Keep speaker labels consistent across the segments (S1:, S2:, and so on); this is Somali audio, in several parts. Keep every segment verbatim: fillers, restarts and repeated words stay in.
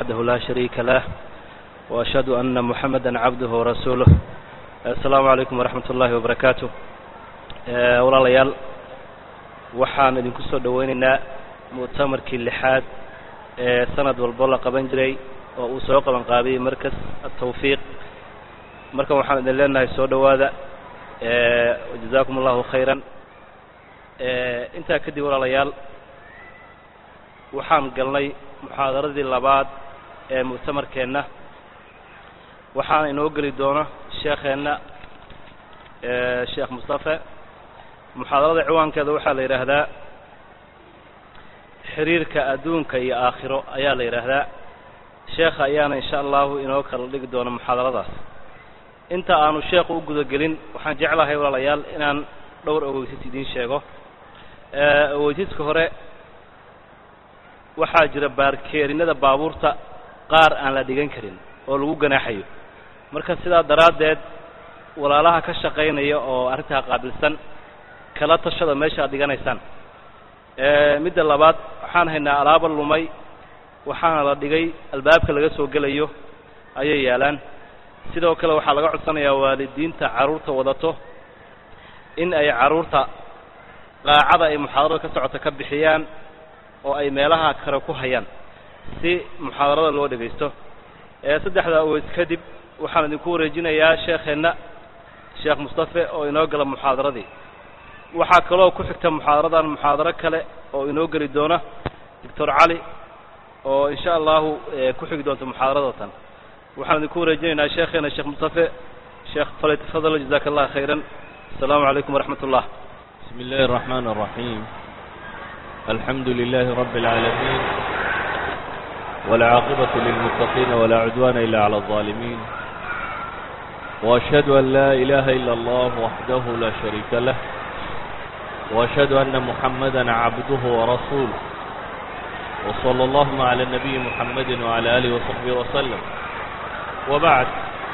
S1: وحده لا شريك له وأشهد أن محمدا عبده ورسوله. السلام عليكم ورحمة الله وبركاته. walaalayaal waxaan idinku soo dhaweynaynaa mu'tamarkii lixaad ee sanad walba la qaban jiray oo uu soo qaban qaabiyay markas at-tawfiiq. marka waxaan idin leenahay soo dhawaada ee jazaakumullahu khayran. ee inta kadib walaalayaal waxaan galnay muxaadaradii labaad ee mu'tamarkeena. waxaan inoo gali doona sheekheena ee Sheekh Mustafa. muxaadarada ciwaankeeda waxaa la yiraahdaa xiriirka adduunka iyo aakhiro ayaa la yiraahdaa. sheekha ayaana insha Allah inoo kala dhigi doona muxaadaradaas. inta aanu sheekhu u guda gelin waxaan jeclahay walaalayaal inaan dhowr ogeysiis idin sheego. ee ogeysiiska hore waxaa jira baarkeerinada baabuurta qaar aan la dhigan karin oo lagu ganaaxayo. marka sidaa daraadeed walaalaha ka shaqeynaya oo arrinta qaabilsan kala tashada meesha aad dhiganaysaan. ee midda labaad waxaan haynaa alaab lumay waxaana la dhigay albaabka laga soo galayo ayay yaalaan. sidoo kale waxaa laga codsanayaa waalidiinta caruurta wadato in ay caruurta qaacada ay muxaadarada ka socota ka bixiyaan oo ay meelaha kale ku hayaan si muxaadarada loo dhageysto. ee saddexda oo kadib waxaan idinku wareejinayaa sheekheena Sheekh Mustafa oo inoo gala muxaadaradii. waxaa kaloo ku xigta muxaadaradan muxaadaro kale oo inoo gali doona Doctor Ali oo insha Allah ku xigi doonto muxaadaradadan. waxaan idinku wareejinaynaa sheekheena Sheekh Mustafa. Sheekh Fadil tafadhal jazakallahu khayran. السلام عليكم ورحمة الله.
S2: بسم الله الرحمن الرحيم. الحمد لله رب العالمين والعاقبة للمتقين ولا عدوان إلا على الظالمين وأشهد أن لا إله إلا الله وحده لا شريك له وأشهد أن محمدا عبده ورسوله وصلى الله على النبي محمد وعلى آله وصحبه وسلم. وبعد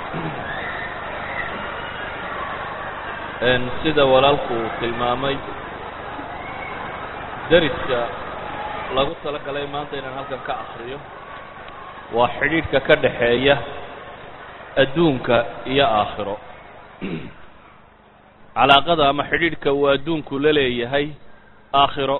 S2: ان sida walaalku tilmaamay dariska lagu tala galay maanta inaan halkan ka akhriyo waa xiriirka ka dhaxeeya adduunka iyo aakhiro. calaaqada ama xiriirka uu adduunku la leeyahay aakhiro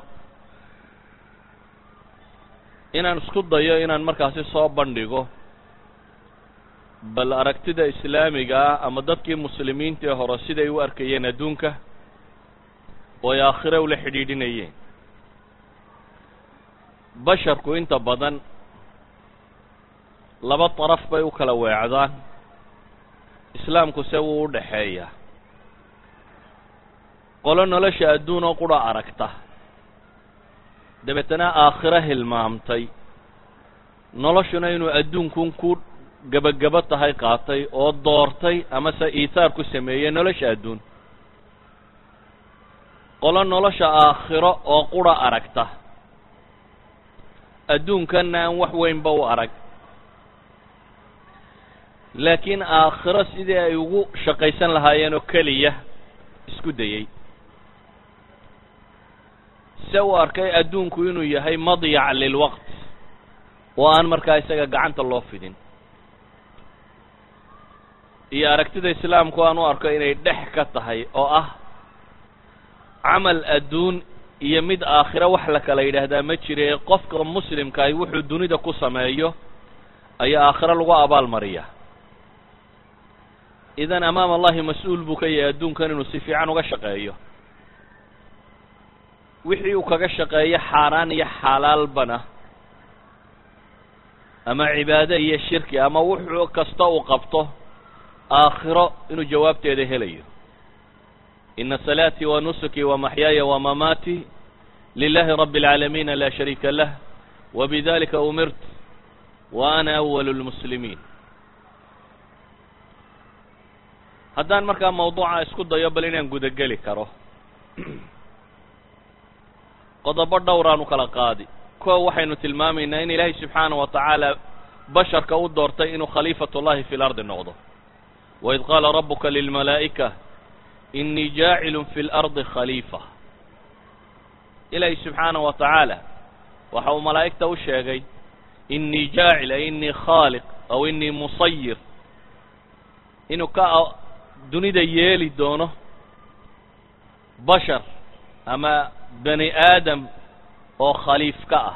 S2: inaan isku dayo inaan markaasi soo bandhigo bal aragtida islaamiga ama dadkii muslimiinta ee hore siday u arkayeen adduunka oo ay aakhiro ula xidhiidhinayeen. basharku inta badan laba taraf bay u kala weecdaan. islaamku se wuu u dhaxeeyaa qolo nolosha adduun oo qura aragta dabeetana aakhiro hilmaamtay noloshuna inuu adduunkun ku gabagaba tahay qaatay oo doortay ama se iitaar ku sameeyay nolosha adduun. qolo nolosha aakhiro oo qura aragta adduunkanna aan wax weynba u arag laakiin aakhiro sidii ay ugu shaqaysan lahaayeen oo keliya isku dayay. se u arkay adduunku inuu yahay madyac lilwaqt oo aan markaa isaga gacanta loo fidin. iyo aragtida islaamku aan u arko inay dhex ka tahay oo ah camal adduun iyo mid aakhiro wax la kala yidhaahdaa ma jire. qofka muslimka ay wuxuu dunida ku sameeyo ayaa aakhiro lagu abaal mariyaa. idan amaama allahi mas-uul buu ka yahay adduunkan inuu si fiican uga shaqeeyo. wixii uu kaga shaqeeyo xaaraan iyo xalaalbana ama cibaado iyo shirki ama wuxuu kasta uu qabto aakhiro inuu jawaabteeda helayo. ina salaatii wa nusuki wa maxyaaya wa mamaati lilahi rabbi اlcaalamiin laa shariika lah wabidalika umirt wa ana awalu اlmuslimiin. haddaan markaa mawduuca isku dayo bal inaan gudageli karo qodobo dhowraan u kala qaadi. kuwa waxaynu tilmaamaynaa in ilaahay subxaanaه wa tacaala basharka u doortay inuu khaliifat ullahi fi lardi noqdo. waid qaala rabuka lilmalaa'ika inii jaacilun fi lardi khaliifa. ilaahay subxaanaه wa tacaala waxa uu malaa'igta u sheegay inii jaacil inii khaaliq aw inii musayir inuu ka dunida yeeli doono bashar ama bani aadam oo khaliif ka ah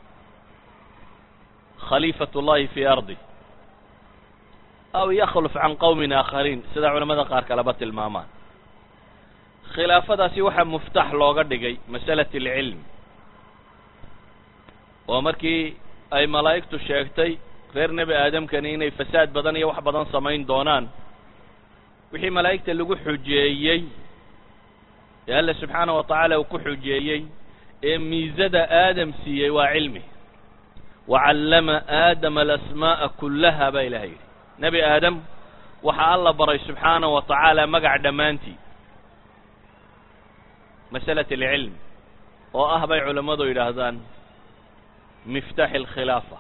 S2: khaliifat ullahi fii ardi aw yakhluf can qowmin aakhariin sida culamada qaar kaleba tilmaamaan khilaafadaasi waxaa muftax looga dhigay masalat alcilm oo markii ay malaa'igtu sheegtay reer nebi aadamkani inay fasaad badan iyo wax badan samayn doonaan wixii malaa'igta lagu xujeeyey ee alle subxaanaه wa tacaala uu ku xujeeyey ee miisada aadam siiyey waa cilmi wacallama aadama alasmaa'a kullaha baa ilahay yidhi nebi aadam waxaa alla baray subxaanaه wa tacaala magac dhammaantii masalat alcilm oo ah bay culammadu yidhaahdaan miftaaxi alkhilaafa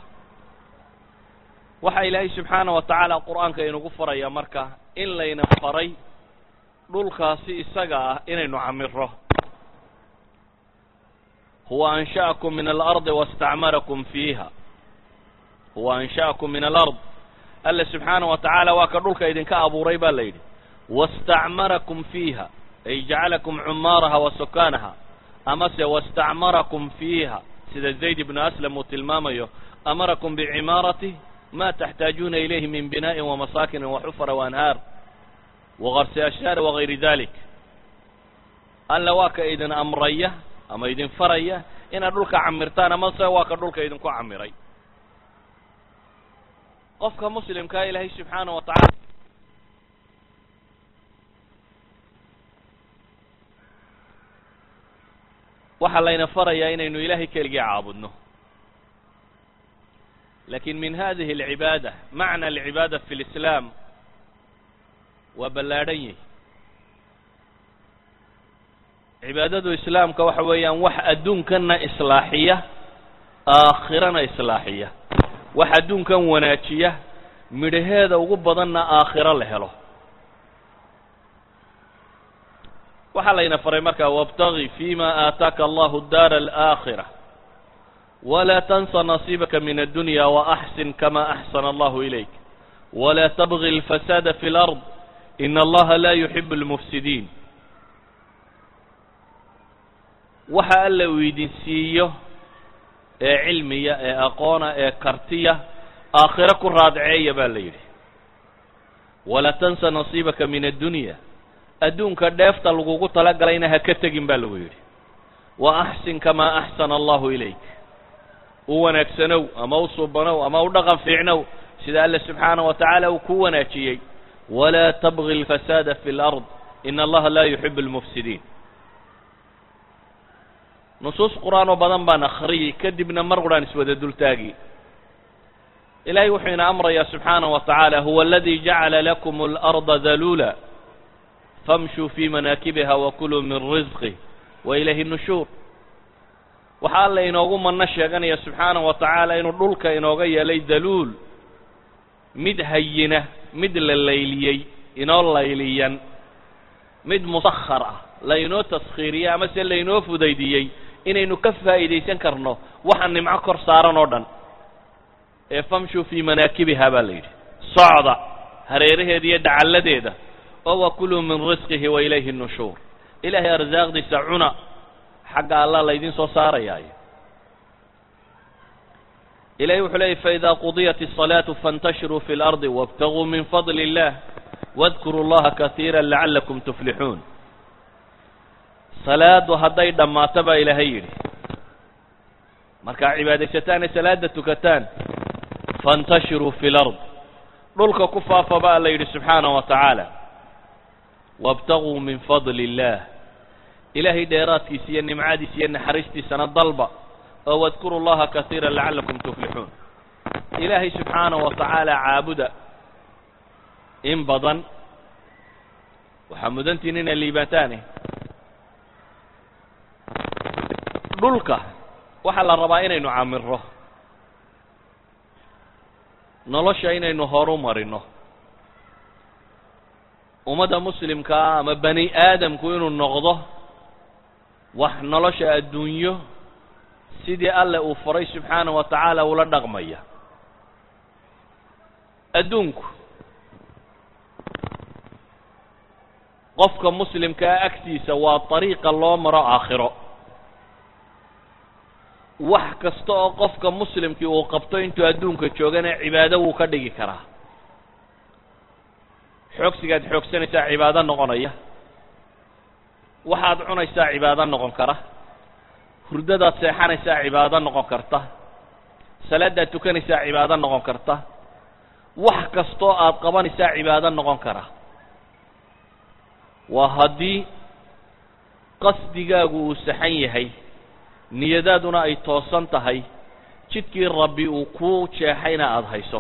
S2: waxaa ilaahay subxaanaه wa tacaala qur'aanka inugu faraya marka in layna faray dhulkaasi isaga ah inaynu camiro huwa ansha'akum min alardi wastacmarakum fiiha huwa ansha'akum min alard alle subxaanaه wa tacaala waa ka dhulka idinka abuuray baa la yidhi wastacmarakum fiiha ay jacalakum cumaaraha wa sukaanaha amase wastacmarakum fiiha sida zayd ibnu aslam uu tilmaamayo amarakum bicimaarati ma taxtaajuuna ilayhi min bina'in wamasaakin waxufara waanhaar wagarsi ashjaar wagayri dalik alla waa ka idin amraya ama idin faraya inaad dhulka camirtaan amase waa ka dhulka idinku camiray qofka muslimkaa ilaahay subxaanaه wa tacaala waxaa layna farayaa inaynu ilaahay keligii caabudno lakin min hadihi alcibaada macna alcibaada fi lislaam waa ballaadhan yihi cibaadadu islaamka waxa weeyaan wax adduunkana islaaxiya aakhirana islaaxiya wax adduunkan wanaajiya midhaheeda ugu badanna aakhiro la helo waxaa layna faray markaa wاbtagi fima aataaka allahu daara alaakhira wla tansa nasiibaka min addunya waaxsin kama axsana allahu ilayk wla tabgi اlfasaada fi اlard in allaha la yuxib اlmufsidiin waxa alla uu idin siiyo ee cilmiya ee aqoona ee kartiya aakhiro ku raadceeya baa la yidhi wala tansa nasiibaka min addunya adduunka dheefta lagugu talagalayna ha ka tegin baa lagu yidhi wa axsin kamaa axsana allahu ilayk u wanaagsanow ama u subanow ama u dhaqan fiicnow sida alle subxaanaه wa tacaala uu ku wanaajiyey walaa tabgi اlfasaada fi اlard in allaha laa yuxib اlmufsidiin nusuus qur'aan oo badan baan akhriyey kadibna mar quraan iswada dultaagi ilahay wuxuu ina amrayaa subxaanaه wa tacaala huwa aladi jacala lakum اlarda daluula famshuu fii manaakibiha wakuluu min risqih wa ilayhi nushuur waxaa alla inoogu manno sheeganaya subxaanaه wa tacaala inuu dhulka inooga yeelay daluul mid hayina mid la layliyey inoo layliyan mid musakhar ah laynoo taskhiiriyey ama se laynoo fudaydiyey inaynu ka faa'iidaysan karno waxa nimco kor saaran oo dhan ee famshuu fii manaakibiha baa la yidhi socda hareeraheeda iyo dhacalladeeda oo wakuluu min risqihi wa ilayhi nushuur ilaahay arsaaqdiisa cuna xagga allah laydin soo saarayaayo ilahay wuxuu leeyay faidaa qudiyat الصalaaةu faاntashiruu fi اlardi wاbtaguu min fadli اllah wadkuruu اllaha kaiira lacalakum tuflixuun salaadu hadday dhammaato baa ilaahay yidhi markaa cibaadaysataan ee salaada tukataan faاntashiruu fi اlard dhulka ku faafa baa la yidhi subxaanaه wa tacaala wاbtaguu min fadli اllah ilaahay dheeraadkiisa iyo nimcadiisa iyo naxariistiisana dalba oo wadkuru llaha kaiira lacalakum tuflixuun ilaahay subxaanaه wa tacaala caabuda in badan waxaa mudantiin inay liibaataane dhulka waxaa la rabaa inaynu camiro nolosha inaynu horu marino ummadda muslimkaa ama bani aadamku inuu noqdo wax nolosha adduunyo sidii alle uu faray subxaanahu wa tacaala ula dhaqmaya. adduunku qofka muslimkaa agtiisa waa dariiqa loo maro aakhiro. wax kasta oo qofka muslimkii uu qabto intuu adduunka joogana cibaado wuu ka dhigi karaa. xoogsigaad xoogsanaysaa cibaado noqonaya, waxaad cunaysaa cibaado noqon kara, hurdadaad seexanaysaa cibaado noqon karta, salaadaad tukanaysaa cibaado noqon karta, wax kastoo aad qabanaysaa cibaado noqon kara. waa haddii qasdigaagu uu saxan yahay, niyadaaduna ay toosan tahay, jidkii rabbi uu kuu jeexayna aada hayso.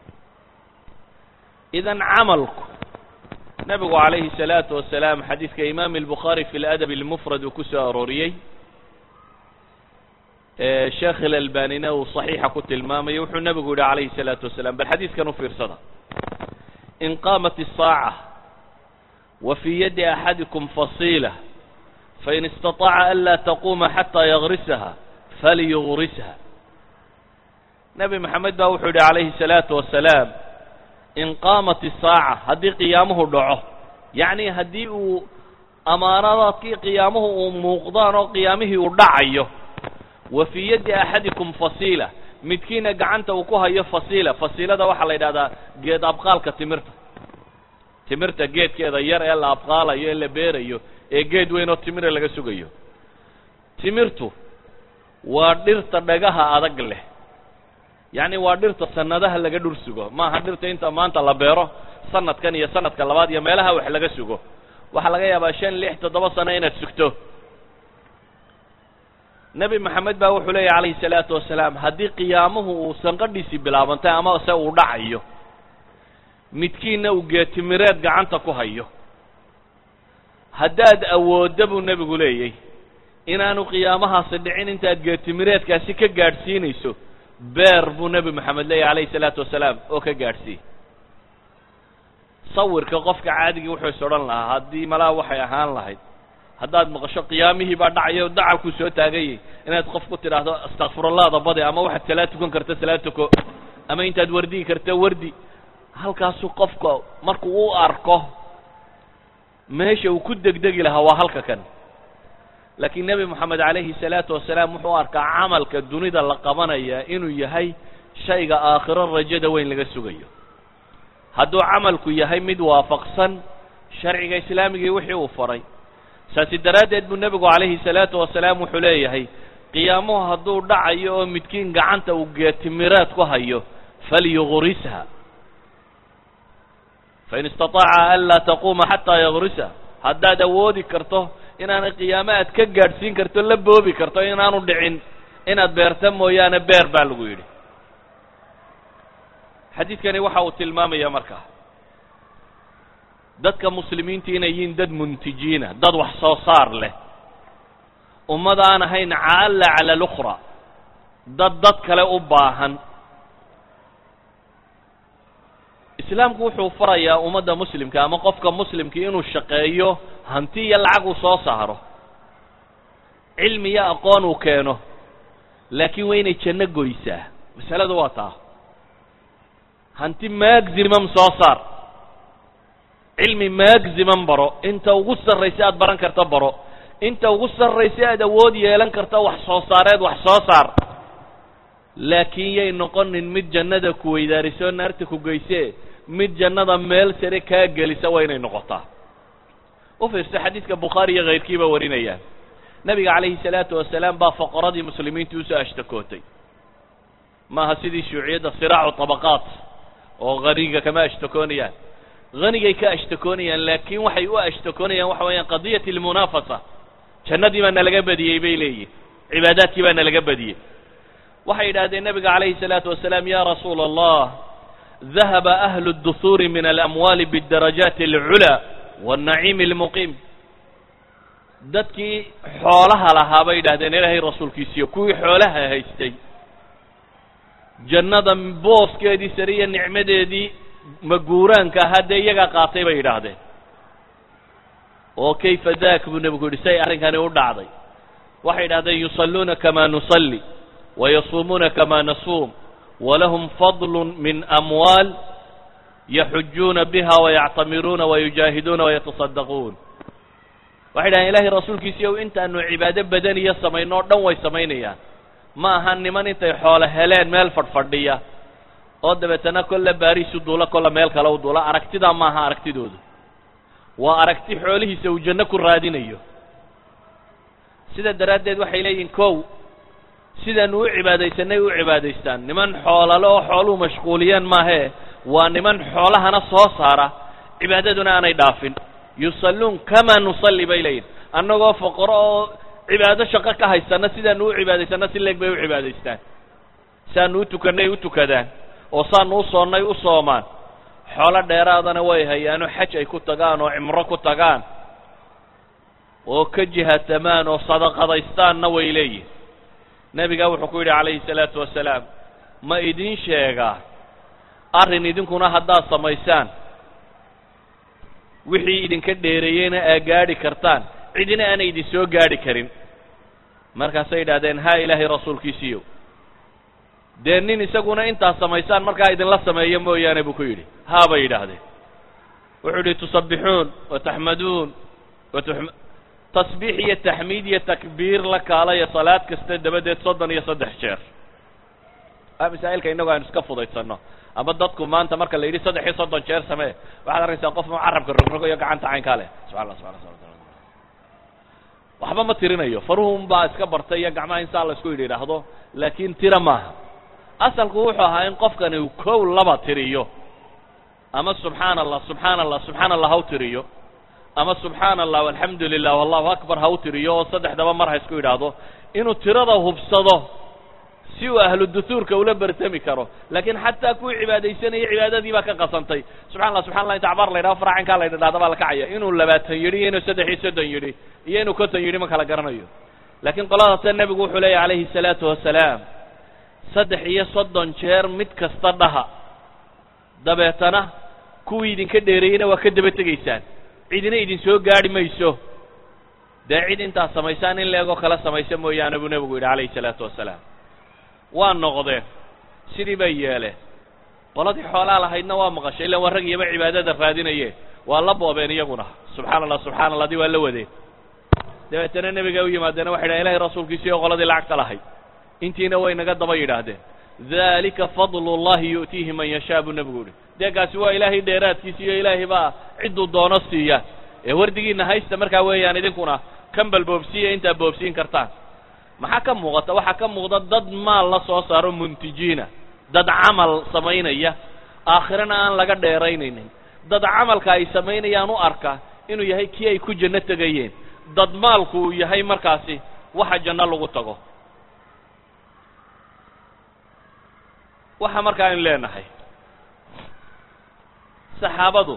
S2: idan camalku nabigu calayhi salaatu wasalaam xadiidka imaam albukhaari fi ladab almufrad uu ku soo arooriyey, sheekh alalbanina uu saxiixa ku tilmaamayo, wuxuu nabigu yihi calayhi salaatu wasalaam, bal xadiidkan u fiirsada: in qaamat الsaaca wa fii yadi axadikum fasiila fain istaطaaca an laa taquuma xataa yagrisaha falyugrisha. nebi maxamed baa wuxuu yihi calayhi salaatu wasalaam, in qaamat isaaca, haddii qiyaamuhu dhaco, yacni haddii uu amaanadaadkii qiyaamuhu uu muuqdaan oo qiyaamihii uu dhacayo, wa fii yaddi axadikum fasiila, midkiina gacanta uu ku hayo fasiila. fasiilada waxaa la yidhahdaa geed abqaalka timirta. timirta geedkeeda yar ee la abqaalayo ee la beerayo ee geed weyn oo timira laga sugayo. timirtu waa dhirta dhagaha adag leh, yacni waa dhirta sanadaha laga dhur sugo, maaha dhirta inta maanta la beero sanadkan iyo sanadka labaad iyo meelaha wax laga sugo. waxaa laga yaabaa shan lix toddoba sano inaad sugto. nebi maxamed baa wuxuu leeyahy calayhi salaatu wasalaam, haddii qiyaamuhu uu sanqadhiisii bilaabantay ama se uu dhacayo, midkiina uu geetimireed gacanta ku hayo, haddaad awoodda buu nebigu leeyay inaanu qiyaamahaasi dhicin intaad geetimireedkaasi ka gaadhsiinayso, beer buu nebi maxamed leeyahy calayhi salaatu wasalaam oo ka gaadhsiiy. sawirka qofka caadigii wuxuu is odhan lahaa, haddii malaa waxay ahaan lahayd haddaad maqasho qiyaamihii baa dhacayo dacalkuu soo taagayay, inaad qof ku tidhaahdo astakfirullahda badi, ama waxaad salaad tukan karta salaad tuko, ama intaad wardigi karta wardi. halkaasuu qofka markuu u arko meesha uu ku degdegi lahaa waa halka kan. laakiin nebi moxamed calayhi salaatu wasalaam wuxuu u arkaa camalka dunida la qabanaya inuu yahay shayga aakhiro rajada weyn laga sugayo. hadduu camalku yahay mid waafaqsan sharciga islaamigii wixii uu faray, saasi daraaddeed buu nebigu calayhi salaatu wasalaam wuxuu leeyahay, qiyaamuhu hadduu dhacayo oo midkiin gacanta uu geetimiraad ku hayo, falyugrisha fain istaطaaca an laa taquuma xataa yagrisha. haddaad awoodi karto inaanay qiyaamo aad ka gaadhsiin karto, la boobi karto, inaanu dhicin, inaad beerta mooyaane beer baa lagu yidhi. xadiidkani waxa uu tilmaamaya markaa dadka muslimiinta inay yihiin dad muntijiina, dad wax soo saar leh, ummad aan ahayn caalla cala alukhra, dad dad kale u baahan. islaamku wuxuu farayaa ummadda muslimka ama qofka muslimkii inuu shaqeeyo, hanti iyo lacag uu soo saaro, cilmi iyo aqoon uu keeno, laakiin waa inay janno goysaa. masaladu waa taa. hanti maximum soo saar, cilmi maximum baro, inta ugu sarraysa aad baran karta baro, inta ugu sarraysa aad awood yeelan karta wax soo saareed wax soo saar. laakiin yay noqonin mid jannada ku weydaariso naarta ku geyse, mid jannada meel sare kaa gelisa waa inay noqotaa. u fiirsa xadiidka bukhaari iyo kayrkiiba warinayaan, nebiga calayhi salaatu wasalaam baa faqradii muslimiinta usoo ashtakootay. maaha sidii shuuciyadda siraacu tabaqaat oo haniga kama ashtakoonayaan, hanigay ka ashtakoonayaan, laakiin waxay u ashtakoonayaan waxa weeyaan qadiyat almunaafasa. jannadii baa nalaga badiyey bay leeyihin, cibaadaadkii baa nalaga badiyey. waxay yidhahdeen nebiga calayhi salaatu wasalaam, ya rasuula allah, dahaba ahlu اduhuuri min alamwaali bاdarajaati alculaa wاnnaciimi almuqiim. dadkii xoolaha lahaa bay yidhahdeen ilaahay rasuulkiisiyo, kuwii xoolaha haystay, jannada booskeedii sare iyo nicmadeedii maguuraanka ahaa dee iyagaa qaatay bay yidhaahdeen. oo kayfa daak buu nebigu yidhi, say arrinkani u dhacday. waxay idhahdeen yusalluuna kamaa nusalli wayasuumuuna kamaa nasuum walahum fadlu min amwaal yaxujuuna biha wayactamiruuna wayujaahiduuna wayatasaddaquun waxay idhahdeen ilaahay rasuulkiisii ow intaanu cibaado badaniyo samayno o dhan way samaynayaan ma aha niman intay xoolo heleen meel fadhfadhiya oo dabeetana kolle baariisu duula kolle meel kale u duula aragtidaa ma aha aragtidoodu waa aragti xoolihiisa uu janno ku raadinayo sida daraaddeed waxay leeyihin kow sidaanu u cibaadaysanay u cibaadaystaan niman xoolale oo xooluhu mashquuliyeen maahee waa niman xoolahana soo saara cibaadaduna aanay dhaafin yusalluun kamaa nusalli bay leeyihin annagoo foqoro oo cibaado shaqo ka haysana sidaanu u cibaadaysanna si leeg bay u cibaadaystaan saanu u tukannay u tukadaan oo saanu u soonnay u soomaan xoolo dheeraadana way hayaano xaj ay ku tagaan oo cimro ku tagaan oo ka jihatamaan oo sadaqadaystaanna way leeyihin nebigaa wuxuu ku yidhi calayhi salaatu wasalaam ma idin sheegaa arrin idinkuna haddaad samaysaan wixii idinka dheereeyeyna aa gaadhi kartaan cidina aanay idin soo gaadhi karin markaasay yidhahdeen haa ilaahay rasuulkiisiiyow dee nin isaguna intaad samaysaan markaa idinla sameeyo mooyaane buu ku yidhi haa bay yidhaahdeen wuxuu yidhi tusabbixuun wataxmaduun watu tasbiix iyo taxmiid iyo takbiir la kaalaya salaad kasta dabadeed soddon iyo saddex jeer a masaa'ilka innagu aynu iska fudaydsanno ama dadku maanta marka la yidhi saddex iyo soddon jeer samee waxaad arkaysaa qof carabka rogrogo iyo gacanta caynkaa leh subxana allah subxana allah waxba ma tirinayo faruhun baa iska bartay iyo gacmaha insaa la isku yidhi idhaahdo laakiin tira maaha asalku wuxuu ahaa in qofkani uu kow laba tiriyo ama subxaana allah subxaana allah subxaana allah ha u tiriyo ama subxaana allah alxamdu lilah wallahu akbar ha u tiriyo oo saddexdaba mar ha isku yidhaahdo inuu tirada hubsado si uu ahlu duhuurka ula bertami karo laakiin xataa kuwii cibaadaysanayay cibaadadii baa ka qasantay subxana allah subxana allah inta cabaar la yidhaho faraacinkaa la yidhahda baa la kacaya inuu labaatan yidhi iyo inuu saddex iyo soddon yidhi iyo inuu konton yidhi ma kala garanayo laakiin qoladaase nebigu wuxuu leeyahy calayhi salaatu wasalaam saddex iyo soddon jeer mid kasta dhaha dabeetana kuwii idinka dheereeyeyna waa ka daba tegaysaan cidina idin soo gaadhi mayso dee cid intaad samaysaan in leegoo kala samaysa mooyaane buu nebigu yidhi calayhi salaatu wasalaam waa noqdeen sidii bay yeeleen qoladii xoolaa lahaydna waa maqashay illan waa rag iyaba cibaadada raadinayeen waa la boobeen iyaguna subxaana allah subxana allah dii waa la wadeen dabeetana nebiga u yimaadeena waxay dhahen ilahay rasuulkiisii oo qoladii lacagta lahayd intiina way naga daba yidhaahdeen dalika fadlu llahi yu'tiihi man yashaa buu nebigu yihi deegaasi waa ilaahay dheeraadkiisa iyo ilaahay baa cidduu doono siiya ee wardigiina haysta markaa weeyaan idinkuna kambal boobsiiya intaad boobsiin kartaan maxaa ka muuqata waxaa ka muuqda dad maal la soo saaro muntijiina dad camal samaynaya aakhirana aan laga dheeraynaynin dad camalka ay samaynayaan u arka inuu yahay kii ay ku janno tegayeen dad maalku uu yahay markaasi waxa janno lagu tago waxa markaa aynu leenahay saxaabadu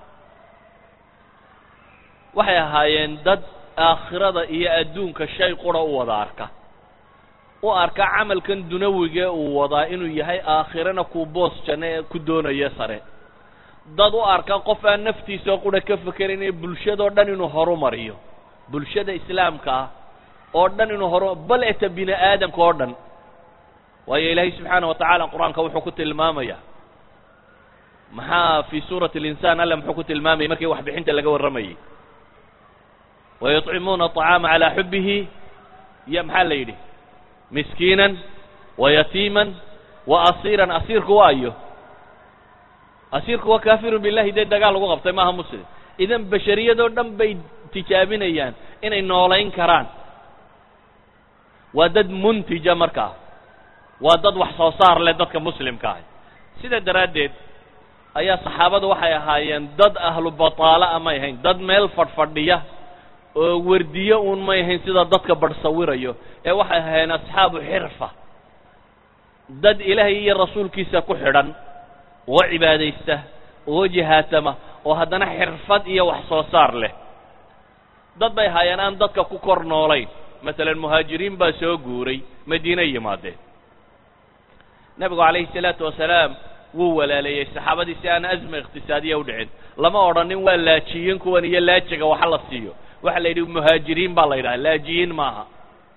S2: waxay ahaayeen dad aakhirada iyo adduunka shay qura u wada arka u arka camalkan dunawigee uu wadaa inuu yahay aakhirana kuu boos janno ee ku doonaya sare dad u arka qof aan naftiisao qura ka fekerayn ee bulshadao dhan inuu horumariyo bulshada islaamka ah oo dhan inuu horu bal eta bini aadamka oo dhan waayo ilaahay subxaana wa tacaala qur-aanka wuxuu ku tilmaamaya maxaa fii suurati alinsaan alle muxuu ku tilmaamayay markii waxbixinta laga warramayay wayuطcimuuna aطacaama calaa xubihi iyo maxaa la yidhi miskiinan wayatiiman wa asiiran asiirku waa iyo asiirku waa kaafirun billahi dee dagaal lagu qabtay maaha muslim idan bashariyadoo dhan bay tijaabinayaan inay noolayn karaan waa dad muntija markaa waa dad wax soo saar leh dadka muslimka ah sida daraaddeed ayaa saxaabadu waxay ahaayeen dad ahlu bataala amay ahayn dad meel fadhfadhiya oo wardiyo uun may ahayn sida dadka badh sawirayo ee waxay ahaayeen asxaabu xirfa dad ilaahay iyo rasuulkiisa ku xidhan oo cibaadaysta oo jihaatama oo haddana xirfad iyo wax soo saar leh dad bay ahaayeen aan dadka ku kor noolayn masalan muhaajiriin baa soo guuray madiina yimaadeen nebigu calayhi salaatu wasalaam wuu walaaleeyey saxaabadii si aan asma iqtisaadiya u dhicin lama odhanin waa laajiyin kuwan iyo laajiga waxa la siiyo waxa la yidhi muhaajiriin baa la yidhaha laajiyiin maaha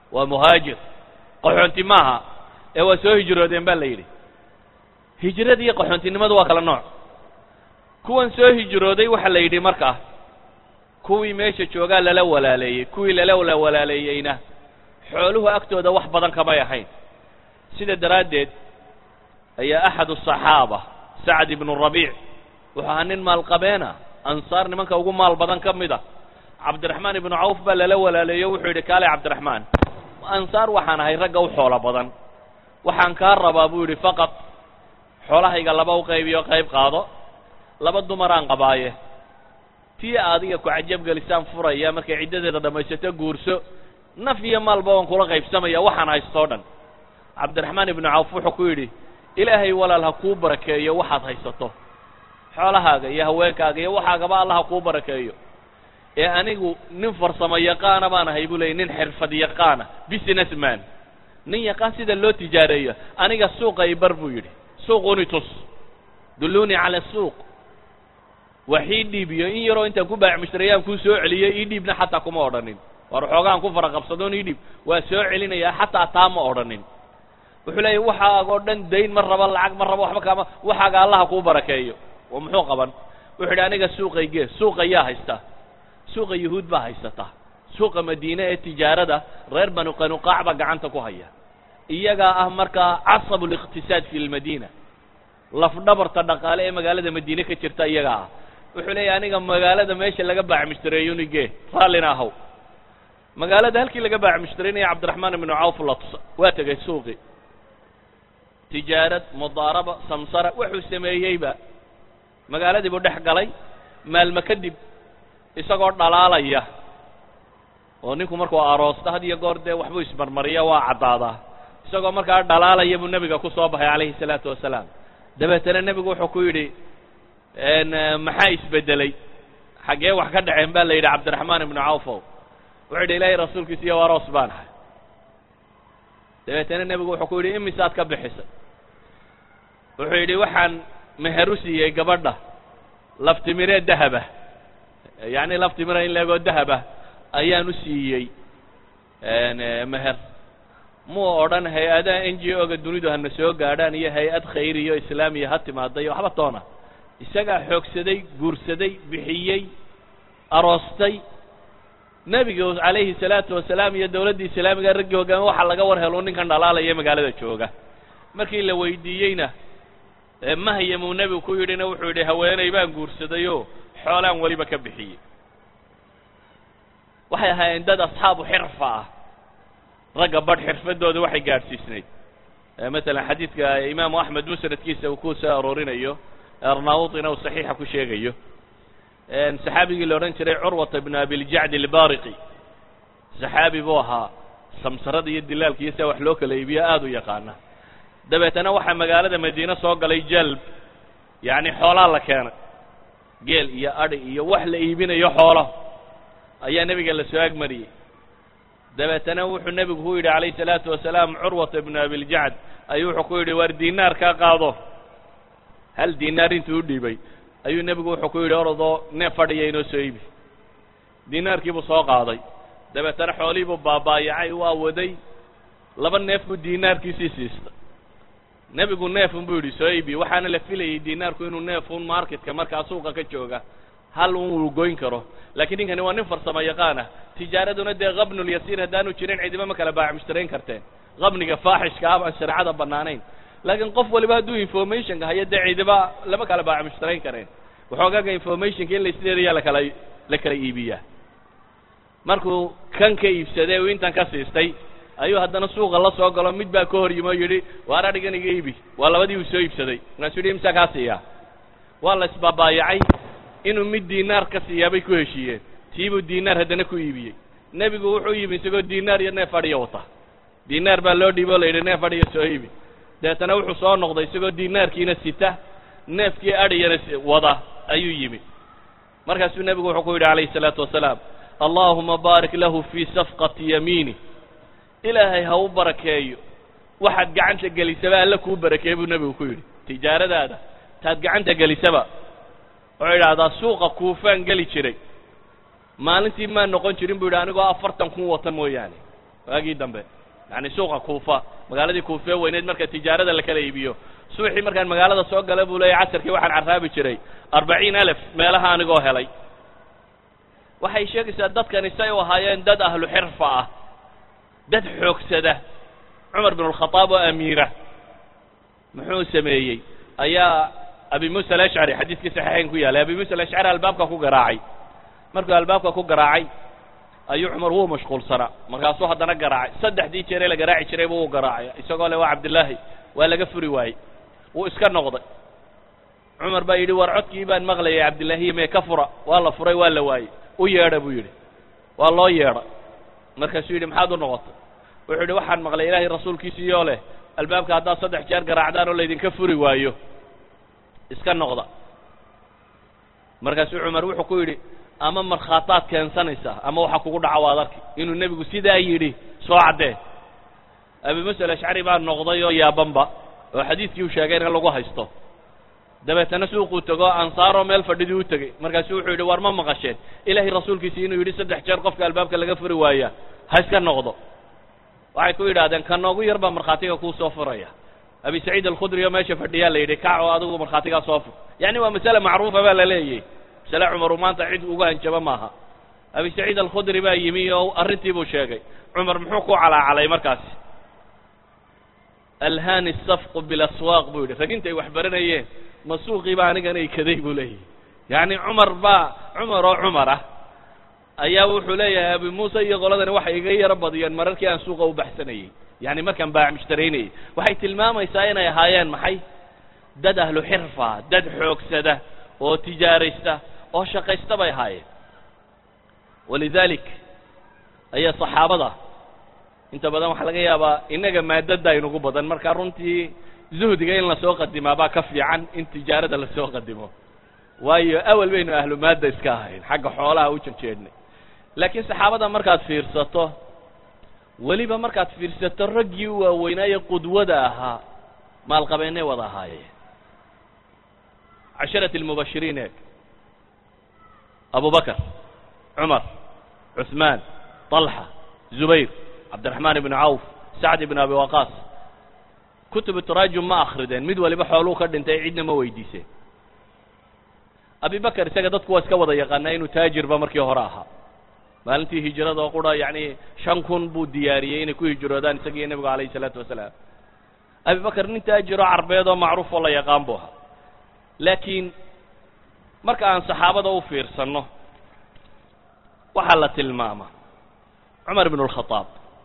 S2: waa muhaajir qaxoonti maaha ee waa soo hijroodeen baa la yidhi hijrada iyo qaxoontinimadu waa kala nooc kuwan soo hijrooday waxaa la yidhi markaa kuwii meesha joogaa lala walaaleeyey kuwii lala walaaleeyeyna xooluhu agtooda wax badan kamay ahayn sida daraaddeed ayaa axad الصaxaaba sacd ibnu rabiic wuxuu ahaa nin maalqabeena ansaar nimanka ugu maal badan ka mid a cabdiraxmaan ibnu cawf baa lala walaaleeyo wuxuu yidhi kaale cabdiraxmaan ansaar waxaan ahay ragga u xoolo badan waxaan kaa rabaa buu yidhi faqad xoolahayga laba u qaybiyo qayb qaado laba dumaraan qabaaye tii adiga ku cajab gelisaan furaya markay ciddadeeda dhammaysato guurso naf iyo maalba waan kula qaybsamaya waxaan haystoo dhan cabdiraxmaan ibnu cawf wuxuu ku yidhi ilaahay walaal ha kuu barakeeyo waxaad haysato xoolahaaga iyo haweenkaaga iyo waxaagaba allah ha kuu barakeeyo ee anigu nin farsamo yaqaana baan ahay buu leeyay nin xirfad yaqaana business man nin yaqaan sida loo tijaareeyo aniga suuqa i bar buu yidhi suuquni tus dulluni cala suuq waxii dhiibiyo in yaroo intaan ku baac mushtariyaan kuu soo celiyey ii dhiibna xataa kuma odhanin war xoogaan ku fara qabsadoon ii dhiib waa soo celinayaa xataa taa ma odhanin wuxuu leeyahy waxaagoo dhan dayn ma raba lacag ma raba waxba kaama waxaaga allaha kuu barakeeyo oo muxuu qaban wuxuu yidhi aniga suuqaygee suuqa yaa haystaa suuqa yuhuud baa haysataa suuqa madiine ee tijaarada reer banu qanuqaac baa gacanta ku haya iyagaa ah markaa casabu liqtisaad fi lmadiina lafdhabarta dhaqaale ee magaalada madiine ka jirta iyagaa ah wuxuu leeyahy aniga magaalada meesha laga baac mushtareeyonige raallina ahaw magaalada halkii laga baac mushtareynaya cabdiraxmaan ibnu cawf la tusa waa tegay suuqii tijaarad mudaaraba samsara wuxuu sameeyeyba magaaladii buu dhex galay maalmo kadib isagoo dhalaalaya oo ninku markuu aroosta had iyo goor dee waxbuu ismarmariya waa caddaadaa isagoo markaa dhalaalaya buu nebiga ku soo baxay calayhi salaatu wasalaam dabeetana nebigu wuxuu ku yidhi maxaa isbedelay xaggee wax ka dhaceen baa la yidhi cabdiraxmaan ibnu cawfow wuxuu yidhi ilaahay rasuulkiisa iyo aroos baan ahay dabeetana nebigu wuxuu ku yidhi imisaad ka bixisay wuxuu yidhi waxaan meher u siiyey gabadha laftimiree dahaba yacni laftimira in leegoo dahaba ayaan u siiyey meher muu odhan hay-adaha n g o ga dunidu hana soo gaadhaan iyo hay-ad khayriyo islaamiya ha timaada iyo waxba toona isagaa xoogsaday guursaday bixiyey aroostay nebiga calayhi salaatu wasalaam iyo dawladda islaamiga raggii hogaame waxaa laga war helo ninkan dhalaalaya magaalada jooga markii la weydiiyeyna mahayamuu nebigu ku yidhina wuxuu yidhi haweeney baan guursadayoo xoolaan weliba ka bixiyey waxay ahaayeen dad asxaabu xirfa ah ragga badh xirfadooda waxay gaadhsiisnayd masalan xadiidka imaamu axmed musnadkiisa uu ku soo aroorinayo arnaawutina uu saxiixa ku sheegayo saxaabigii la odhan jiray curwata ibnu abiljacd albariqi saxaabi buu ahaa samsarada iyo dilaalka iyo sia wax loo kala iibiyo aada u yaqaana dabeetana waxaa magaalada madiine soo galay jalb yacni xoolaa la keenay geel iyo adhi iyo wax la iibinayo xoolo ayaa nebiga la soo agmariyey dabeetana wuxuu nebigu ku yidhi calayhi salaatu wasalaam curwata ibnu abiljacd ayuu wuxuu ku yidhi waar diinaar kaa qaado hal diinaar intuu u dhiibay ayuu nebigu wuxuu ku yidhi orodoo neef fadhiya inoo soo iibi diinaarkiibuu soo qaaday dabeetana xoolihiibuu baabaayacay waa waday laba neef buu diinaarkiisii siistay nebigu neefun buu yidhi soo iibi waxaana la filayey diinaarku inuu neefun marketka markaa suuqa ka jooga hal un uu goyn karo laakiin ninkani waa nin farsamo yaqaan ah tijaaraduna dee qabnulyasiir haddaanu jirin cidiba ma kala baac mushtarayn karteen qabniga faaxishka ah baan shareecada bannaanayn laakiin qof waliba hadduu informationka hayo dee cidiba lama kala baac mushtarayn kareen waxoogaaga informationka in laisleedayaa lakala la kala iibiyaa markuu kan ka iibsaday uu intan ka siistay ayuu haddana suuqa la soo galo mid baa ka hor yimi oo yidhi waar adhigan iga iibi waa labadii uu soo iibsaday markaasuu yidhi imsaa kaa siiyaa waa la isbaabaayacay inuu mid diinaar ka siiyaa bay ku heshiiyeen tiibuu diinaar haddana ku iibiyey nebigu wuxuu yimi isagoo diinaar iyo neef adhiya wata diinaar baa loo dhiibo o la yidhi neef adhiya soo iibi dabeetana wuxuu soo noqday isagoo diinaarkiina sita neefkii adhiyana wada ayuu yimi markaasuu nebigu wuxuu ku yidhi calayhi salaatu wasalaam allaahuma baarik lahu fii safqati yamiini ilaahay ha u barakeeyo waxaad gacanta gelisaba alla kuu barakeeye buu nebigu ku yidhi tijaaradaada taad gacanta gelisaba wuxuu idhaahdaa suuqa kuufaan geli jiray maalintii maan noqon jirin buu yidhi anigoo afartan kun wata mooyaane waagii dambe yani suuqa kuufa magaaladii kuufe weyneed marka tijaarada la kala iibiyo subaxii markaan magaalada soo gala buu leeyahay casarkii waxaan carraabi jiray arbaciin alaf meelaha anigoo helay waxay sheegaysaa dadkani say u ahaayeen dad ahlu xirfa ah dad xoogsada cumar bin alkhataab oo amiira muxuu sameeyey ayaa abi muusa alashcari xadiiskii saxiixayn ku yaalay abi muusa alashcari albaabka ku garaacay markuu albaabka ku garaacay ayuu cumar wuu mashquulsanaa markaasuu haddana garaacay saddexdii jeer ee la garaaci jiray buu u garaacay isagoo le waa cabdillaahi waa laga furi waayey wuu iska noqday cumar baa yidhi war codkii baan maqlayay cabdillaahiy mee ka fura waa la furay waa la waayey u yeedha buu yidhi waa loo yeedha markaasuu yidhi maxaad u noqotay wuxuu yidhi waxaan maqlay ilaahay rasuulkiisiiyoo leh albaabka haddaad saddex jeer garaacdaan oo laydinka furi waayo iska noqda markaasuu cumar wuxuu ku yidhi ama markhaataad keensanaysaa ama waxa kugu dhaca waad arki inuu nebigu sidaa yidhi soo caddee abi muusa alashcari baa noqday oo yaabanba oo xadiidkii uu sheegay in lagu haysto dabeetana suuquu tego ansaaroo meel fadhidii u tegey markaasuu wuxuu yidhi war ma maqasheen ilaahay rasuulkiisii inuu yidhi saddex jeer qofka albaabka laga furi waaya ha iska noqdo waxay ku yidhahdeen ka noogu yar baa markhaatiga kuu soo furaya abi saciid alkhudri oo meesha fadhiyaa la yidhi kac oo adigu markhaatigaa soo fur yacni waa masale macruufa baa la leeyahy masale cumaru maanta cid uga hanjaba maaha abi saciid alkhudri baa yimi oo arrintii buu sheegay cumar muxuu ku calaacalay markaasi alhaani safqu bilaswaaq buu yidhi rag intay wax baranayeen ma suuqii baa anigana ikaday buu leeyahy yacni cumar baa cumar oo cumar ah ayaa wuxuu leeyahay abi muuse iyo qoladani waxay iga yaro badiyeen mararkii aan suuqa u baxsanayey yani markaan baac mushtaraynayey waxay tilmaamaysaa inay ahaayeen maxay dad ahlu xirfa dad xoogsada oo tijaaraysta oo shaqaysta bay ahaayeen walidalik ayaa saxaabada inta badan waxaa laga yaabaa innaga maadada inugu badan marka runtii zuhdiga in lasoo qadimaa baa ka fiican in tijaarada lasoo qadimo waayo awal baynu ahlu maadda iska ahayn xagga xoolaha u jejeednay laakiin saxaabada markaad fiirsato weliba markaad fiirsato raggii u waaweynaaye qudwada ahaa maalqabeennay wada ahaayeen casharati almubashiriin eeg abu bakr cumar cuثmaan طalxa zubayr cabdiraxmaan ibnu cawf sacd ibnu abi waqaas kutubu taraajum ma akrideen mid waliba xooluu ka dhintay cidna ma weydiiseen abi bakr isaga dadku waa iska wada yaqaanaa inuu taajirba markii hore ahaa maalintii hijrada oo qura yacni shan kun buu diyaariyey inay ku hijroodaan isagiiyo nebigu calayhi salaatu wasalaam abi bakr nin taajiroo carbeed oo macruuf oo la yaqaan buu ahaa laakiin marka aan saxaabada u fiirsanno waxaa la tilmaama cumar ibnu alkhataab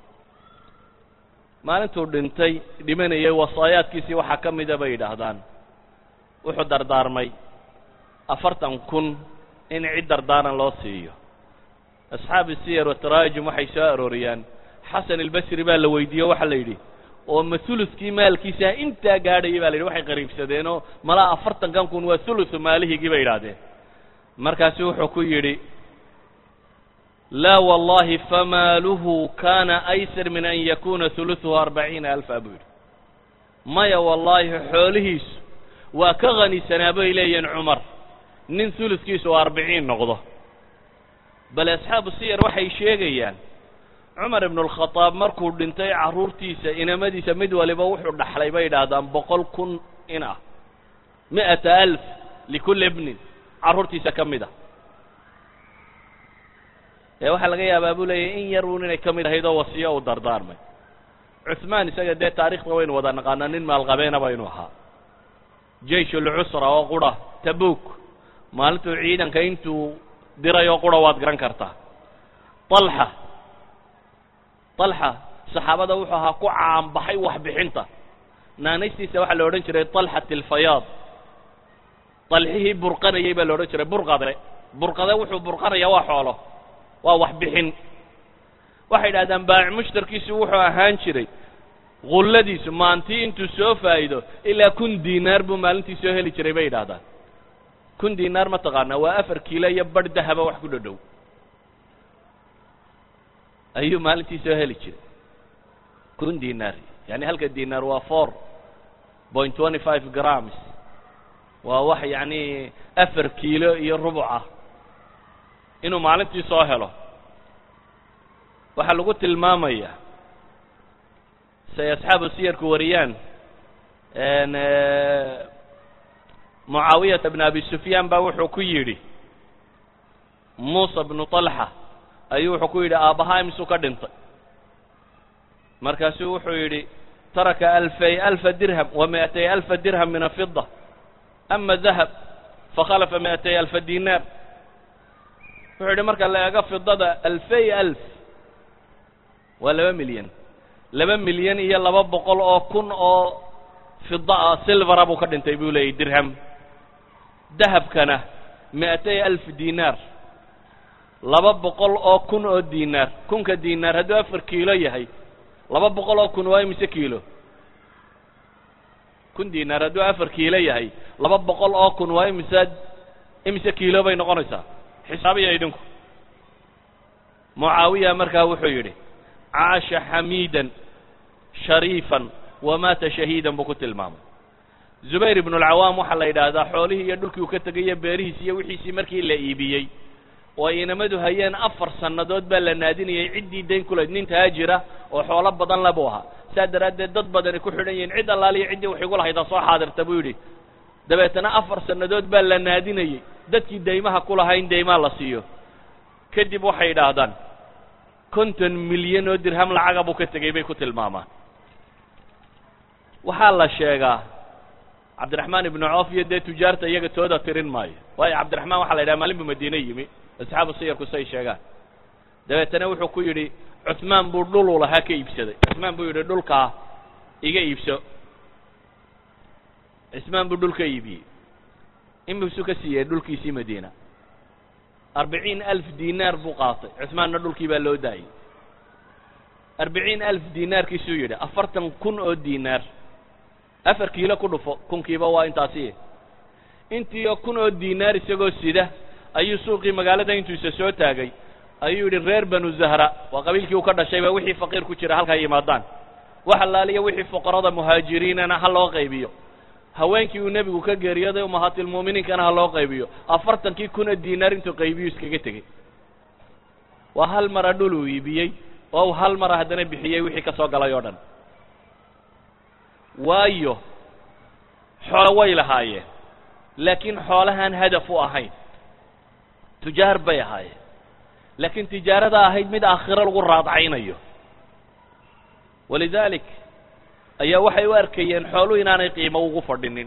S2: maalintuu dhintay dhimanayay wasaayaadkiisii waxaa ka mida bay yidhaahdaan wuxuu dardaarmay afartan kun in cid dardaaran loo siiyo asxaabi siyar wataraajum waxay soo arooriyaan xasan albasri baa la weydiiye waxaa la yidhi oo ma huluskii maalkiisa intaa gaadhayay baa la yidhi waxay qariibsadeenoo malaa afartankan kun waa hulusu maalihigii bay yidhaahdeen markaasu wuxuu ku yidhi laa wallahi famaaluhu kana aysar min an yakuna hulusuhu arbaciina alfa buu yidhi maya wallaahi xoolihiisu waa ka hanisanaa bay leeyihin cumar nin huluskiisu oo arbiciin noqdo bale asxaabu siyar waxay sheegayaan cumar ibnu alkhataab markuu dhintay carruurtiisa inamadiisa mid waliba wuxuu dhaxlay bay yidhaahdaan boqol kun in ah mi'ata alf likulli ibnin carruurtiisa ka mid ah ee waxaa laga yaabaa buu leeyahy in yar uun inay ka mid ahayd oo wasiyo uu dardaarmay cuثmaan isaga dee taarikhda waynu wada naqaanaa nin maalqabeena baynu ahaa jeish ulcusra oo qura tabuk maalintuu ciidanka intuu diray oo qura waad garan kartaa طalxa طalxa saxaabada wuxuu ahaa ku caanbaxay waxbixinta naanaystiisa waxaa la odhan jiray طalxat alfayaad طalxihii burqanayay baa la odhan jiray burqade burqade wuxuu burqanaya waa xoolo waa waxbixin waxay yidhahdaan baac mushtarkiisu wuxuu ahaan jiray gulladiisu maantii intuu soo faa'iido ilaa kun diinaar buu maalintii soo heli jiray bay yidhahdaan kun diinaar ma taqaanaa waa afar kiilo iyo barh dahaba wax ku dhodhow ayuu maalintii soo heli jiray kun diinaar yani halka diinaar waa four point twenty five grams waa wax yacni afar kiilo iyo rubuc ah inuu maalintii soo helo waxaa lagu tilmaamayaa say asxaabu siyarku wariyaan mucaawiyata bn abi sufyaan baa wuxuu ku yidhi muusa bnu طalxa ayuu wuxuu ku yidhi aabbahaa imisuu ka dhintay markaasuu wuxuu yidhi taraka alfay alfa dirham wa mi'atay alfa dirham min afida ama dahab fakhalafa mi'atay alfa dinaar wuxuu yidhi marka la eego fidada alfay alf waa laba milyan laba milyan iyo laba boqol oo kun oo fida ah silvera buu ka dhintay buu leeyahy dirham dahabkana mi'atay alf dinaar laba boqol oo kun oo dinaar kunka dinaar hadduu afar kiilo yahay laba boqol oo kun waa imise kiilo kun dinaar hadduu afar kiilo yahay laba boqol oo kun waa imise imise kiilo bay noqonaysaa xisaabiya idinku mucaawiya markaa wuxuu yidhi caasha xamiidan shariifan wamaata shahiidan buu ku tilmaamay zubayr ibnu alcawaam waxaa la yidhaahdaa xoolihii iyo dhulkii uu ka tegayo beerihiisi iyo wixiisii markii la iibiyey oo ay inamadu hayeen afar sannadood baa la naadinayay ciddii dayn ku lahayd nin taajira oo xoolo badan le buu ahaa saa daraaddeed dad badani ku xidhan yihiin cid allaaliyo ciddii wax igu lahaydaa soo xaadirta buu yidhi dabeetana afar sannadood baa la naadinayey dadkii daymaha ku lahaa in daymaa la siiyo kadib waxay yidhaahdaan konton milyan oo dirham lacaga buu ka tegey bay ku tilmaamaan waxaa la sheegaa cabdiraxmaan ibnu coof iyo dee tujaarta iyaga tooda tirin maayo waayo cabdiraxmaan waxaa la yidhaha maalin buu madiine yimi asxaabu siyarku say sheegaan dabeetana wuxuu ku yidhi cuثmaan buu dhuluu lahaa ka iibsaday cuثmaan buu yidhi dhulkaa iga iibso cuثmaan buu dhul ka iibiyey inbusuu ka siiyey dhulkiisii madiina arbiciin alf dinaar buu qaatay cuثmaanna dhulkii baa loo daayey arbiciin alf dinaarkiisuu yidhi afartan kun oo dinaar afar kiilo ku dhufo kunkiiba waa intaasi intiio kun oo dinaar isagoo sida ayuu suuqii magaalada intuisa soo taagay ayuu yidhi reer banu zahra waa qabiilkii uu ka dhashayba wixii faqiir ku jira halkaa yimaadaan wax allaaliya wixii fuqarada muhaajiriinana ha loo qaybiyo haweenkii uu nebigu ka geeriyooday umahaatilmu'miniinkana ha loo qaybiyo afartankii kun oo dinaar intuu qaybiyu iskaga tegey waa hal mara dhul uu iibiyey oo uu hal mara haddana bixiyey wixii ka soo galay oo dhan waayo xoolo way lahaayeen laakiin xoolahaan hadaf u ahayn tujaar bay ahaayeen laakiin tijaarada ahayd mid aakhiro lagu raadcaynayo walidaalik ayaa waxay u arkayeen xooluhu inaanay qiimo ugu fadhinin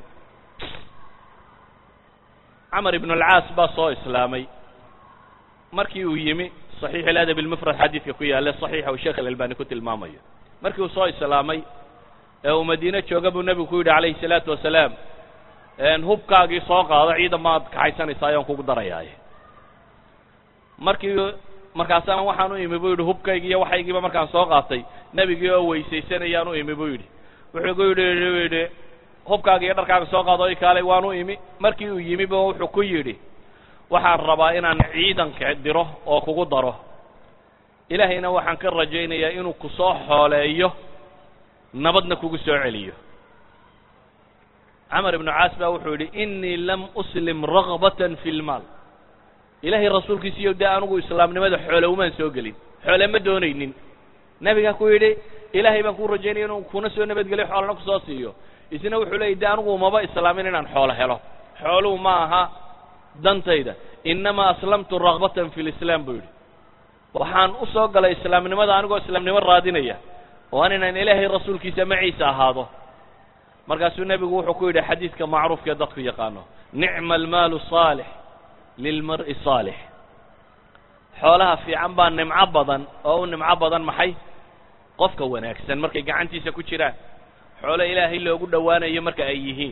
S2: camar ibnu alcaas baa soo islaamay markii uu yimi صaxiix aladab almufrad xadiidka ku yaalla صaxiixa uu sheekh alalbani ku tilmaamayo markii uu soo islaamay ee uu madiine jooga buu nebigu ku yidhi calayhi الsalaatu wasalaam hubkaagii soo qaado ciidan maad kaxaysanaysaa ayaan kugu darayaaye markii markaasaan waxaan u imi buu yidhi hubkaygii iyo waxaygiiba markaan soo qaatay nebigii oo weysaysanayaan u imi buu yidhi wuxuu ku yidhi yidhi hubkaaga iyo dharkaaga soo qaado i kaalay waan u imi markii uu yimi ba wuxuu ku yidhi waxaan rabaa inaan ciidanka diro oo kugu daro ilaahayna waxaan ka rajaynayaa inuu ku soo xooleeyo nabadna kugu soo celiyo camar ibnu caas baa wuxuu yidhi inii lam uslim ragbatan fi lmaal ilaahay rasuulkiisiiyo dee anugu islaamnimada xoole umaan soo gelin xoole ma doonaynin nebigaa ku yidhi ilaahay baan kuu rajaynaya inuu kuna soo nabadgeliyo xoolana kusoo siiyo isna wuxuu leeyay dee anugu umaba islaamin inaan xoolo helo xooluhu ma aha dantayda inamaa aslamtu ragbatan fi lislaam buu yidhi waxaan u soo galay islaamnimada anigoo islaamnimo raadinaya oo an inaan ilaahay rasuulkiisa maciisa ahaado markaasuu nebigu wuxuu ku yidhi xadiidka macruufkaee dadku yaqaano nicma almaalu saalix lilmar'i saalix xoolaha fiican baa nimco badan oo u nimco badan maxay qofka wanaagsan markay gacantiisa ku jiraan xoolo ilaahay loogu dhowaanayo marka ay yihiin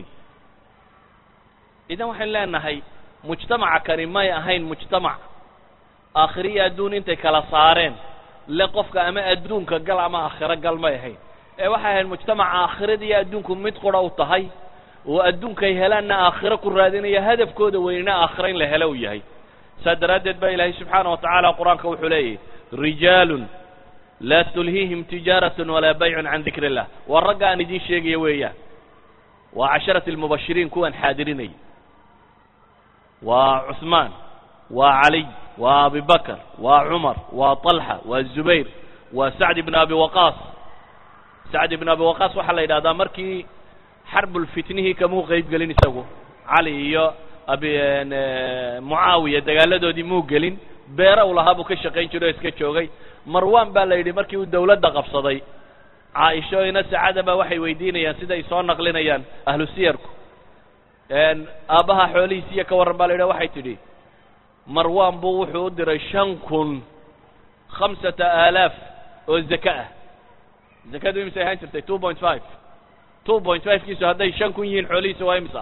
S2: idan waxaynu leenahay mujtamaca kani may ahayn mujtamac aakhiriyo adduun intay kala saareen le qofka ama adduunka gal ama aakhiro gal may ahayn ee waxay ahayd mujtamaca aakhirada iyo adduunku mid qura u tahay oo adduunkay helaanna aakhiro ku raadinaya hadafkooda weynina aakhiro in la helo uu yahay saa daraaddeed baa ilaahay subxaana wa tacaala qur-aanka wuxuu leeyahy rijaalun laa tulhiihim tijaaratun walaa baycun can dikri illah waa ragga aan idiin sheegaya weeyaan waa casharati almubashiriin kuwan xaadirinaya waa cuثmaan waa caliy waa abi bakr waa cumar waa طalxa waa zubayr waa sacd ibn abi waqaas sacd ibn abi waqaas waxaa la yidhahdaa markii xarbulfitnihii kamuu qayb gelin isagu cali iyo abi mucaawiya dagaaladoodii muu gelin beera u lahaa buu ka shaqayn jiray oo iska joogay marwan baa la yidhi markii uu dawladda qabsaday caaisho ina sacada baa waxay weydiinayaan siday soo naqlinayaan ahlu siyarku aabbaha xoolihiisi iyo ka warran baa la yidhaha waxay tidhi marwan buu wuxuu u diray shan kun khamsata aalaaf oo zaka ah zakadu imisay ahaan jirtay two point five two point five kiisu hadday shan kun yihiin xoolihiisa waa imisa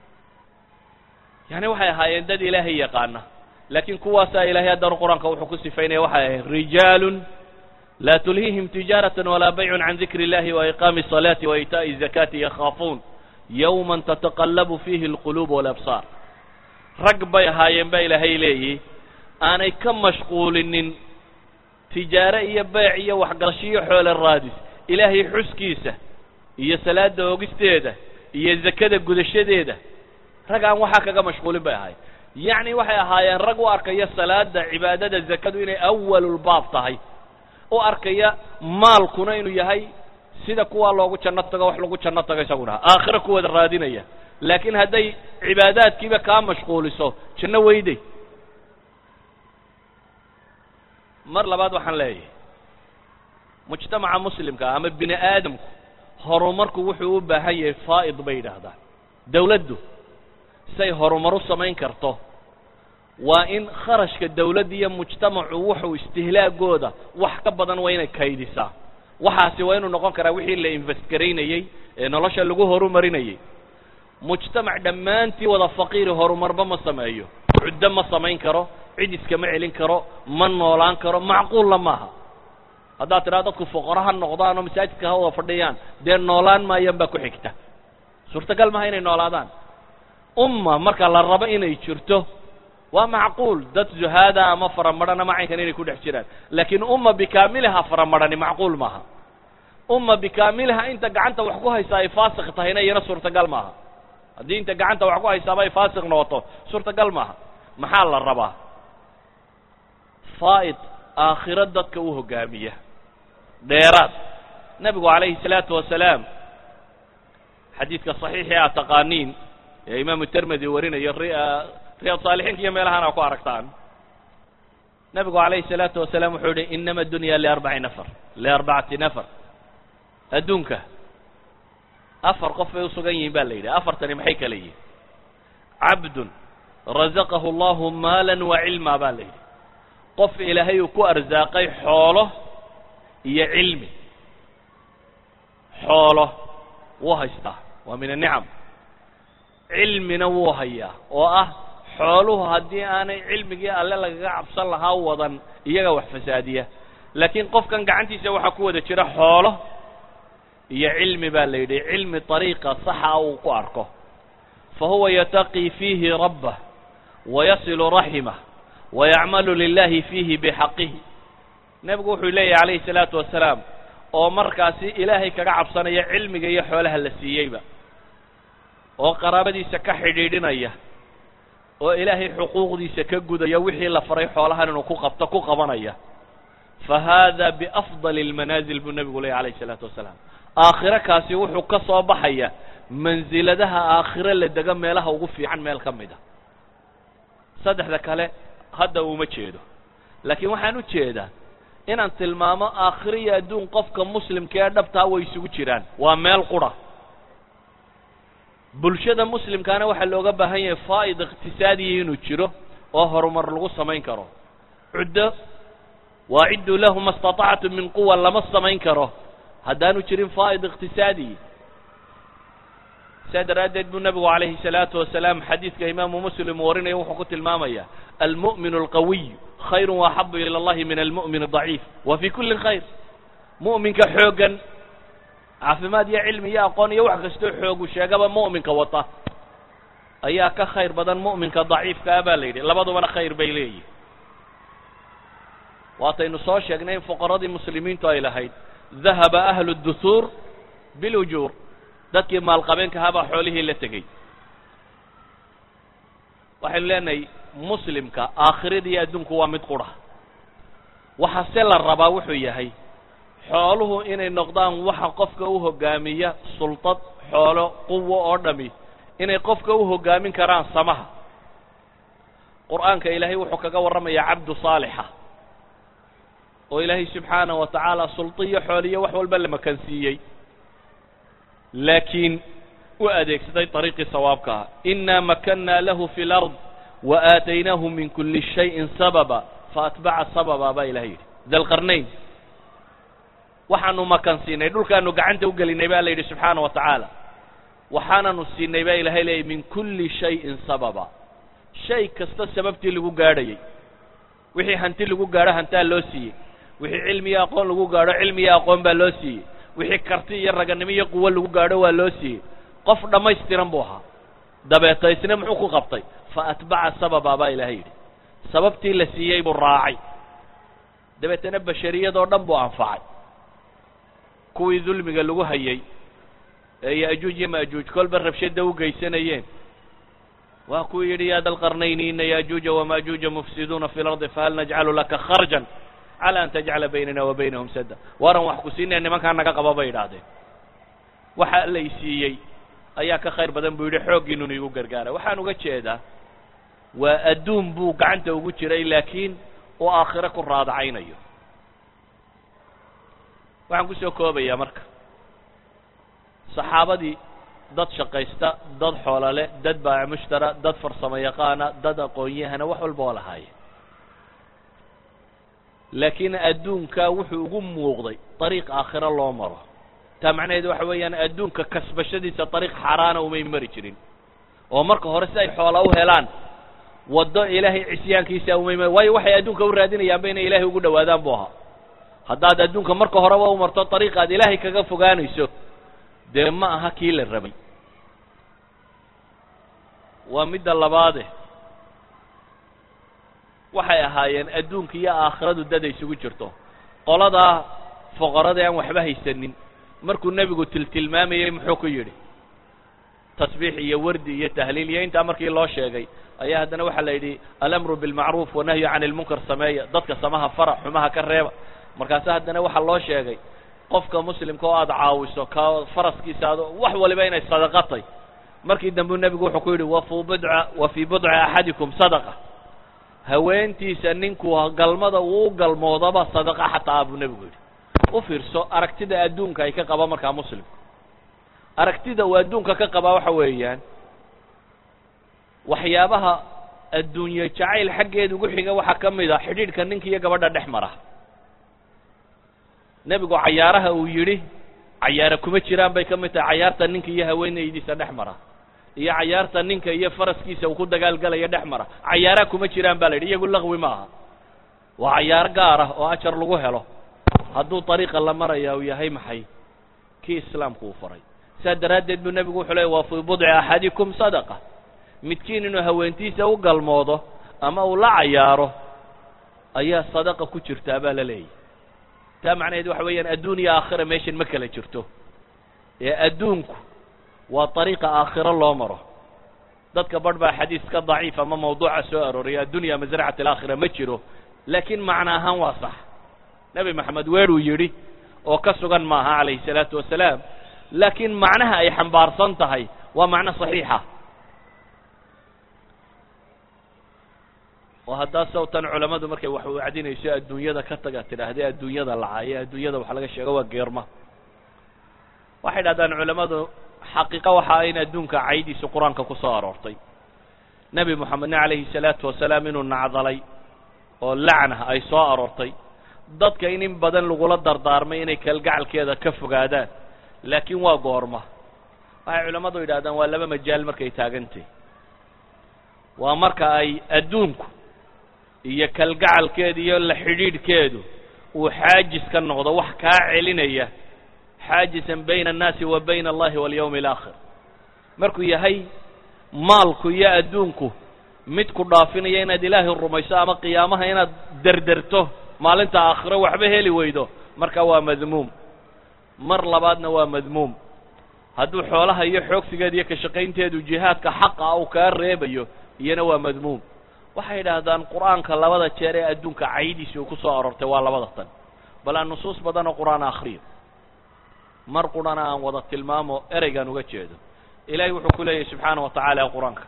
S2: yani waxay ahaayeen dad ilaahay yaqaana laakiin kuwaasaa ilaahay haddana qur-aanka wuxuu ku sifaynaya waxay ahayn rijaalun laa tulhiihim tijaaratan walaa baycun can dikri illahi wa iqaami الصalaati wa itaa'i الzakaati yakhaafuun yawman tataqallabu fiihi alquluub walabsaar rag bay ahaayeen baa ilaahay leeyihi aanay ka mashquulinin tijaare iyo beec iyo waxgarasho iyo xoolo raadis ilaahay xuskiisa iyo salaada oogisteeda iyo zakada gudashadeeda rag aan waxaa kaga mashquulin bay ahaayeen yacni waxay ahaayeen rag u arkaya salaada cibaadada zakadu inay awalulbaab tahay u arkaya maalkuna inuu yahay sida kuwaa loogu janno tago wax lagu janno tago isaguna aakhiro kuwada raadinaya laakiin hadday cibaadaadkiiba kaa mashquuliso janno weyday mar labaad waxaan leeyahay mujtamaca muslimka ama bini aadamku horumarku wuxuu u baahan yahay faa'id bay yidhaahdaan dawladdu say horumar u samayn karto waa in kharashka dawladda iyo mujtamacu wuxuu istihlaagooda wax ka badan waa inay kaydisaa waxaasi waa inuu noqon karaa wixii la invest garaynayey ee nolosha lagu horumarinayey mujtamac dhammaantii wada faqiiri horumarba ma sameeyo cuddo ma samayn karo cid iskama celin karo ma noolaan karo macquulla maaha haddaad tidhaha dadku fuqaro ha noqdaan oo masaajidka ha wada fadhiyaan dee noolaan maayaan baa ku xigta suurtagal maaha inay noolaadaan umma marka la rabo inay jirto waa macquul dad zuhaada ama faramadhan ama caynkan inay ku dhex jiraan laakiin umma bikaamiliha faramadhani macquul maaha umma bikaamiliha inta gacanta wax ku haysaa ay faasiq tahayna iyana suurtagal maaha haddii inta gacanta wax ku haysaaba ay faasiq noqoto suurtagal maaha maxaa la rabaa faa'id aakhiro dadka u hogaamiya dheeraad nebigu calayhi salaatu wasalaam xadiidka saxiixii aad taqaaniin ee imaamu termedi warinayo riyaad saalixiinka iyo meelahaan aa ku aragtaan nebigu calayhi salaatu wasalaam wuxuu yihi inama adunya liarbaci nafar liarbacati nafar adduunka afar qof bay usugan yihiin baa la yidhi afartani maxay kala yihiin cabdun razaqahu allahu maalan wa cilma baa la yidhi qof ilaahay uu ku arsaaqay xoolo iyo cilmi xoolo wuu haystaa waa min anicam cilmina wuu hayaa oo ah xooluhu haddii aanay cilmigii alle lagaga cabsan lahaa wadan iyaga wax fasaadiya laakiin qofkan gacantiisa waxaa ku wada jira xoolo iyo cilmi baa la yidhi cilmi طariiqa saxa uu ku arko fahuwa yataqii fiihi rabbah wayasilu raximah wayacmalu lilahi fiihi bixaqihi nebigu wuxuu leeyahy calayhi الsalaatu wasalaam oo markaasi ilaahay kaga cabsanaya cilmiga iyo xoolaha la siiyeyba oo qaraabadiisa ka xidhiidhinaya oo ilaahay xuquuqdiisa ka gudaya wixii la faray xoolahan inuu ku qabto ku qabanaya fahada biafdali اlmanaazil buu nebigu leeyahy calayhi الsalaatu wasalaam aakhiro kaasi wuxuu ka soo baxaya mansiladaha aakhiro la dega meelaha ugu fiican meel ka mid a saddexda kale hadda uma jeedo laakiin waxaan u jeedaa inaan tilmaamo aakhiro iyo adduun qofka muslimka ee dhabtaa way isugu jiraan waa meel qura bulshada muslimkaana waxaa looga baahan yahay faa'id iqtisaadiya inuu jiro oo horumar lagu samayn karo cuddo waacidduu lahu ma istatactum min quwa lama samayn karo haddaanu jirin faa'id iqtisaadiy saa daraaddeed buu nebigu calayhi salaatu wasalaam xadiidka imaamu muslim warinaya wuxuu ku tilmaamaya almu'minu alqawiy khayru waaxabu ila allahi min almu'min adaciif wa fii kulli khayr mu'minka xooggan caafimaad iyo cilmi iyo aqoon iyo wax kastoo xoogu sheegaba mu'minka wata ayaa ka khayr badan mu'minka daciifka ah baa la yidhi labadubana khayr bay leeyihin waataynu soo sheegnay in fuqaradii muslimiintu ay lahayd dahaba ahlu dusuur bilujuur dadkii maalqabeenka ahaabaa xoolihii la tegey waxaynu leenahay muslimka aakhirada iyo adduunku waa mid qura waxa se la rabaa wuxuu yahay xooluhu inay noqdaan waxa qofka u hoggaamiya sultad xoolo quwo oo dhami inay qofka u hoggaamin karaan samaha qur'aanka ilaahay wuxuu kaga warramayaa cabdu saalixa oo ilaahay subxaanahu wa tacaala sultiyo xooliyo wax walba la makansiiyey laakiin u adeegsaday dariiqii sawaabka ah innaa makannaa lahu fi lard wa aataynaahu min kulli shayin sababa faatbaca sababa baa ilahay yidhi dalqarnayn waxaanu makan siinay dhulkaanu gacanta u gelinay baa la yidhi subxaana wa tacaala waxaananu siinay baa ilahay leeyay min kulli shayin sababa shay kasta sababtii lagu gaadhayay wixii hanti lagu gaadho hantaa loo siiyey wixii cilmi iyo aqoon lagu gaadho cilmi iyo aqoon baa loo siiyey wixii karti iyo raganimo iyo quwo lagu gaadho waa loo siiyey qof dhammaystiran buu ahaa dabeeta isna muxuu ku qabtay fa atbaca sababa baa ilahay yidhi sababtii la siiyey buu raacay dabeetana bashariyadoo dhan buu anfacay kuwii dulmiga lagu hayay ee yaajuuj iyo maajuuj kolba rabshada u geysanayeen waa kuwuu yidhi yaa dalqarnayni ina yaajuuja wamaajuuja mufsiduuna fi lardi fahal najcalu laka kharjan cala an tajcala baynana wa baynahum sadda waaran wax ku siinaya nimankaa naga qaba bay idhaahdeen waxa lay siiyey ayaa ka khayr badan buu yidhi xooggiinuna igu gargaara waxaan uga jeedaa waa adduun buu gacanta ugu jiray laakiin uu aakhiro ku raadacaynayo waxaan ku soo koobayaa marka saxaabadii dad shaqaysta dad xoolo leh dad baac mushtara dad farsamo yaqaana dad aqoon-yahana wax walba oo lahaayeen laakiin adduunka wuxuu ugu muuqday dariiq aakhiro loo maro taa macnaheedu waxa weeyaan adduunka kasbashadiisa dariiq xaaraana umay mari jirin oo marka hore si ay xoola u helaan waddo ilaahay cisyaankiisa umay mari waayo waxay adduunka u raadinayaanba inay ilaahay ugu dhowaadaan buu ahaa haddaad adduunka marka horeba u marto dariiq aad ilaahay kaga fogaanayso dee ma aha kii la rabay waa midda labaade waxay ahaayeen adduunka iyo aakhiradu dad ay isugu jirto qoladaa foqorada aan waxba haysanin markuu nebigu tiltilmaamayey muxuu ku yidhi tasbiix iyo wardi iyo tahliil iyo intaa markii loo sheegay ayaa haddana waxaa la yidhi alamru bilmacruuf wanahyu cani lmunkar sameeya dadka samaha fara xumaha ka reeba markaase haddana waxaa loo sheegay qofka muslimka oo aada caawiso ka faraskiisa ad wax waliba inay sadaqatay markii dambe nebigu wuxuu ku yidhi wafii budca wa fii budci axadikum sadaqa haweentiisa ninkuu galmada uu u galmoodaba sadaqa xataa buu nebigu yidhi u fiirso aragtida adduunka ay ka qaba markaa muslimka aragtida uu adduunka ka qabaa waxa weeyaan waxyaabaha adduunye jacayl xaggeeda ugu xiga waxaa ka mid a xidhiidhka ninka iyo gabadha dhex mara nebigu cayaaraha uu yidhi cayaara kuma jiraan bay ka mid tahay cayaarta ninka iyo haweenaydiisa dhex mara iyo cayaarta ninka iyo faraskiisa uu ku dagaalgalaya dhex mara cayaaraha kuma jiraan baa la yidhi iyagu laqwi ma aha waa cayaar gaar ah oo ajar lagu helo hadduu dariiqa la maraya uu yahay maxay kii islaamku uu faray saa daraaddeed buu nebigu wuxuu leeyay waa fii budci axadikum sadaqa midkiin inuu haweentiisa u galmoodo ama uu la cayaaro ayaa sadaqa ku jirtaa baa la leeyahy taa macnaheedu waxa weeyaan adduun iyo aakhira meeshan ma kala jirto ee adduunku waa dariiqa aakhiro loo maro dadka barh baa xadiiska daciif ama mawduuca soo arooraya addunya masracat alaakhira ma jiro laakiin macno ahaan waa sax nebi maxamed weeruu yidhi oo ka sugan maaha calayhi salaatu wasalaam laakiin macnaha ay xambaarsan tahay waa macno saxiixa oo haddaa sawtan culammadu markay wax wacdinayso adduunyada ka taga tidhaahdee adduunyada lacaaye adduunyada wax laga sheego waa geerma waxay dhahdaan culammadu xaqiiqa waxa in adduunka caydiisu qur-aanka ku soo aroortay nebi moxamedna calayhi salaatu wasalaam inuu nacdalay oo lacna ay soo aroortay dadka in in badan lagula dardaarmay inay kalgacalkeeda ka fogaadaan laakiin waa goorma waxay culammadu yidhahdaan waa laba majaal markay taagantay waa marka ay adduunku iyo kalgacalkeeda iyo la xidhiidhkeedu uu xaajis ka noqdo wax kaa celinaya xaajisan bayna annaasi wa bayna allahi walyawmi alaakhir markuu yahay maalku iyo adduunku mid ku dhaafinaya inaad ilaahay rumayso ama qiyaamaha inaad derderto maalinta aakhiro waxba heli weydo marka waa madmuum mar labaadna waa madmuum hadduu xoolaha iyo xoogsigeeda iyo ka shaqaynteedu jihaadka xaqa ah uu kaa reebayo iyana waa madmuum waxay idhaahdaan qur-aanka labada jeer ee adduunka caydiisa uu ku soo aroortay waa labada tan bal aan nusuus badan oo qur'aan akhriyo mar qur'aan aan wada tilmaamo ereygan uga jeedo ilaahay wuxuu ku leeyahay subxaanahu wa tacaala qur'aanka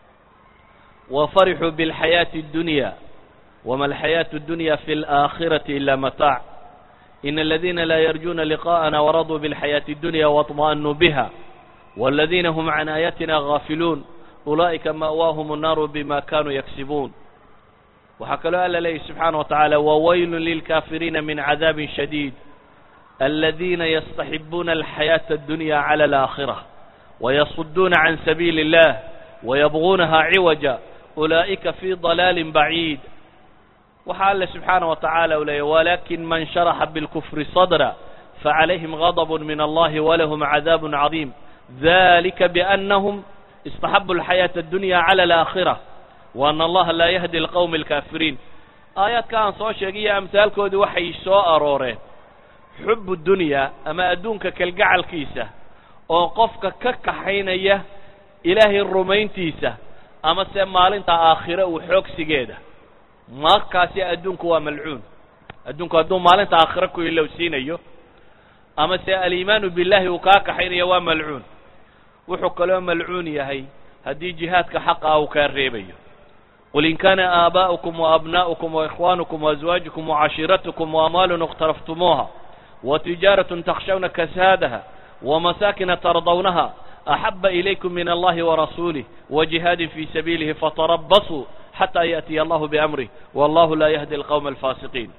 S2: وفرحوا بالحياة الدنيا وما الحياة الدنيا في الآخرة إلا متاع إن الذين لا يرجون لقاءنا ورضوا بالحياة الدنيا واطمأنوا بها والذين هم عن آياتنا غافلون أولئك مأواهم النار بما كانوا يكسبون وحكى له الله سبحانه وتعالى وويل للكافرين من عذاب شديد الذين يستحبون الحياة الدنيا على الآخرة ويصدون عن سبيل الله ويبغونها عوجا أولئك في ضلال بعيد وحال سبحانه وتعالى ولكن من شرح بالكفر صدرا فعليهم غضب من الله ولهم عذاب عظيم ذلك بأنهم استحبوا الحياة الدنيا على الآخرة وأن الله لا يهدي القوم الكافرين آيات كان soo sheegaya amsaalkoodii waxay soo arooreen xub الدنيا ama adduunka kalgacalkiisa oo qofka ka kaxaynaya ilaahay rumayntiisa ama se maalinta aakhire uu xoogsigeeda markaasi adduunku waa malcuun adduunku hadduu maalinta aakhire ku ilowsiinayo ama se aliimaanu billahi uu kaa kaxaynayo waa malcuun wuxuu kaloo malcuun yahay haddii jihaadka xaqa uu kaa reebayo قل إن كان آباؤكم وأبناؤكم وإخوانكم وأزواجكم وعشيرتكم وأموال اقترفتموها وتجارة تخشون كسادها ومساكن ترضونها أحب إليكم من الله ورسوله وجهاد في سبيله فتربصوا حتى يأتي الله بأمره والله لا يهدي القوم الفاسقين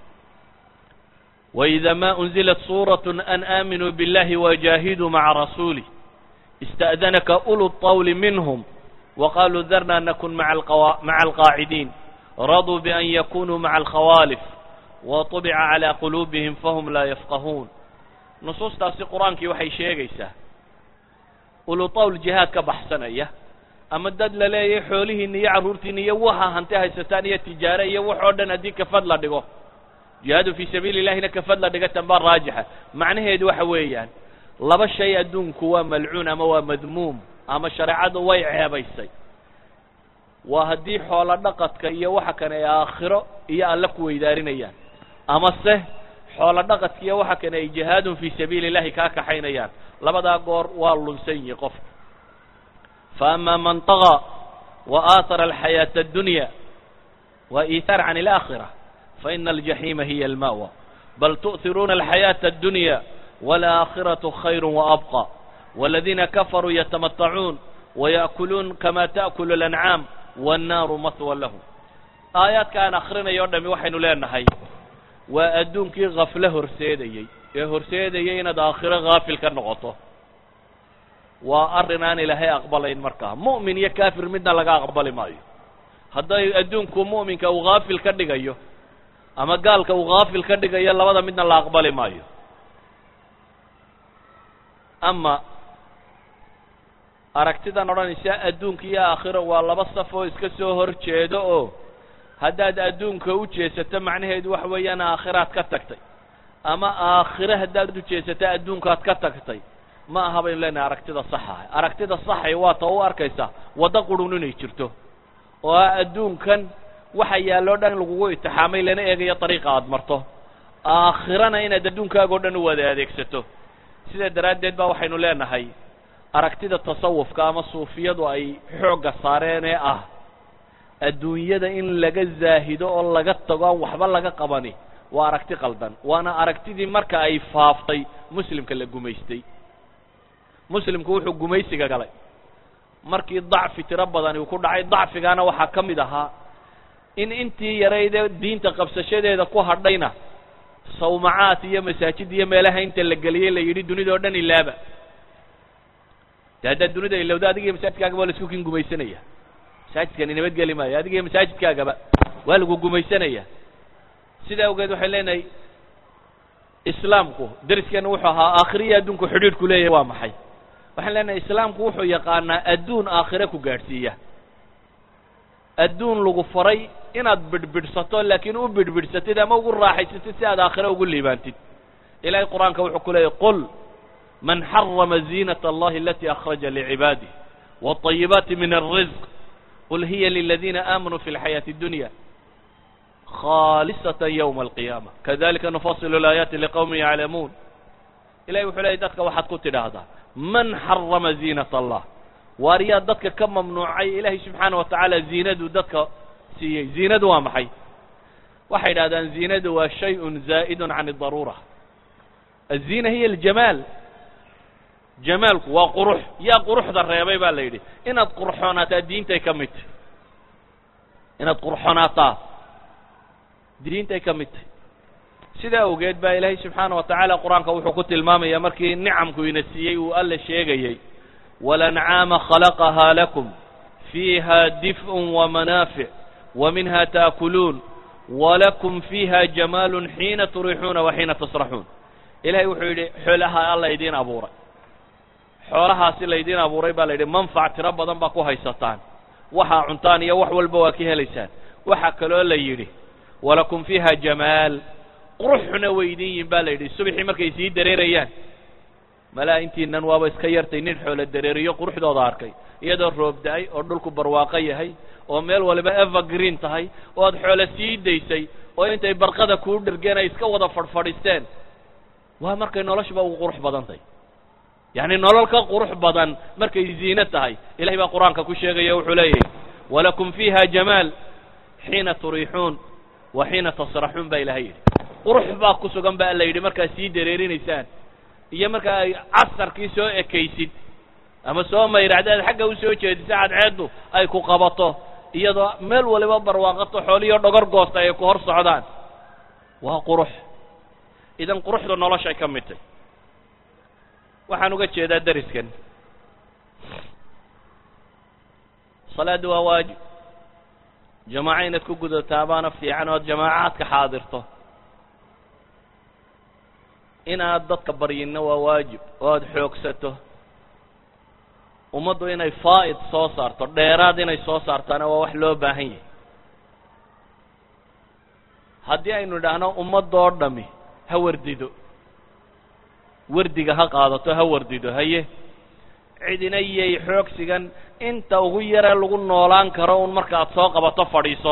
S2: وإذا ما أنزلت سورة أن آمنوا بالله وجاهدوا مع رسوله استأذنك أولو الطول منهم وقالوا ذرنا نكن مع, القوا... مع القاعدين رضوا بأن يكونوا مع الخوالف وطبع على قلوبهم فهم لا يفقهون نصوص تاسي قرآنك وحي شيغيسا أولو طول جهاد كبحسنية أما الدد لليه حوله إني عرورتي إني يوحا هنتها ستانية تجارية وحودا نديك فضلا دقو جهاد في سبيل الله إنك فضلا دقو تنبار راجحة معنى هيدو حويان لبا الشيء أدون كوا ملعون أما هو مذموم ama shareecadu way ceebaysay waa haddii xoolo dhaqadka iyo waxa kan ay aakhiro iyo alla ku weydaarinayaan ama se xoolo dhaqadka iyo waxa kan ay jihaadun fi sabiilillahi ka kaxaynayaan labadaa goor waa lunsan yihiin qofka faama man taga wa athara alxayaata addunya wa iithar can alaakhira faina aljaxiima hiya almawa bal tu'thiruuna alxayaata addunya walaakhiratu khayru waabqa والذين كفروا يتمتعون ويأكلون كما تأكل الأنعام والنار مثوى لهم آيات كان أخرنا يوردم وحين لنا هاي وأدونك غفله هرسيدي هرسيدي إن داخل غافل كالنغطة وأرناني لهي أقبلين مركها مؤمن يكافر منا لقى أقبل ماي هذا أدونك مؤمن كو غافل كالنغيو أما قال كو غافل كالنغيو لوضا منا لا أقبل ماي أما aragtidan odhanaysa adduunka iyo aakhiro waa laba saf oo iska soo hor jeedo oo haddaad adduunka u jeesato macnaheedu waxa weeyaan aakhiraad ka tagtay ama aakhire haddaad u jeesato adduunkaad ka tagtay ma aha baynu leenahay aragtida saxa ah aragtida saxa waa ta u arkaysa waddo qurun inay jirto oo adduunkan waxa yaallo dhan lagugu itixaamay lana eegayo dariiqa aad marto aakhirana inaad adduunkaaga oo dhan u wada adeegsato sida daraaddeed baa waxaynu leenahay aragtida tasawufka ama suufiyadu ay xoogga saareen ee ah adduunyada in laga zaahido oo laga tago aan waxba laga qabani waa aragti qaldan waana aragtidii marka ay faaftay muslimka la gumaystay muslimku wuxuu gumaysiga galay markii dacfi tiro badan uu ku dhacay dacfigaana waxaa ka mid ahaa in intii yarayde diinta qabsashadeeda ku hadhayna sawmacaad iyo masaajid iyo meelaha inta la geliyay la yidhi dunida oo dhan ilaaba haddaad dunida ilowda adiga iyo masaajidkaagaba waa la isku kin gumaysanaya masaajidkani nabadgeli maayo adiga iyo masaajidkaagaba waa lagu gumaysanaya sidaa awgeed waxay leenahay islaamku dariskeena wuxuu ahaa aakhiriya adduunku xidhiidhku leeyahay waa maxay waxaan leenahay islaamku wuxuu yaqaanaa adduun aakhire ku gaadhsiiya adduun lagu faray inaad bidhbidhsato laakiin u bidhbidhsatid ama ugu raaxaysatid si aad aakhire ugu liibaantid ilaahay qur-aanka wuxuu ku leeyahay qul من حرم زينة الله التي أخرج لعباده والطيبات من الرزق قل هي للذين آمنوا في الحياة الدنيا خالصة يوم القيامة كذلك نفصل الآيات لقوم يعلمون إلهي وحلي دتك واحد كنت هذا من حرم زينة الله واريا دتك كم ممنوعي إلهي سبحانه وتعالى زينة دتك سي زينة ومحي واحد هذا زينة وشيء زائد عن الضرورة. الزينة هي الجمال، جمالك وقروح يا قروح ذا الرياضي بالليل إن القروحانات الدين تكمت إن القروحانات دين تكمت سيدا وجد با إلهي سبحانه وتعالى قرآن كوحو كت المام يا مركي نعم كوينسيي وقال الشيء ولنعام خلقها لكم فيها دفء ومنافع ومنها تأكلون ولكم فيها جمال حين تريحون وحين تصرحون. إلهي وحولي حولها الله يدين أبورا حولها سيلا يدين أبورا با ليدين منفع تربى ضنبكو هايستان وحا عنطانية وحو البواكيها لسان وحا كلو اللي ولكم فيها جمال قرحنا ويدين باليدي الصبح markay sii dareerayaan mala intiinan waaba iska yartay nin xoolo dareeriyo quruxdooda arkay iyadoo roob daay oo dhulku barwaaqo yahay oo meel waliba evergreen tahay oo aad xoolo sii daysay oo intay barqada ku dhirgeen ay iska wada fadfadhisteen waa markay noloshba ugu qurux badan tahay yani nololka qurux badan markay ziina tahay ilaahay baa quraanka ku sheegay wuxuu leeyahay walakum fiha jamal hina turihun wa hina tasrahun ba ilaahay qurux baa ku sugan baa la yiri marka sii dareerinaysaan iyo marka ay casarkii soo ekaysid ama soo mayracdaad xagga u soo jeedisay cadceedu ay ku qabato iyadoo meel waliba barwaaqato xooliyo dhogor goosta ay ku hor socdaan waa qurux. idan quruxdu nolosha ka mid tahay waxaan uga jeedaa dariskan salaadu waa waajib jamaaca inaad ku gudataa baana fiican oo jamaacaadka xaadirto inaad dadka baryinna waa waajib oo aad xoogsato ummaddu inay faa'id soo saarto dheeraad inay soo saartaana waa wax loo baahan yahay. haddii aynu idhaahno ummadoo dhami ha wardido wardiga ha qaadato ha wardido haye cidina iyay xoogsigan inta ugu yara lagu noolaan karo un markaad soo qabato fadhiiso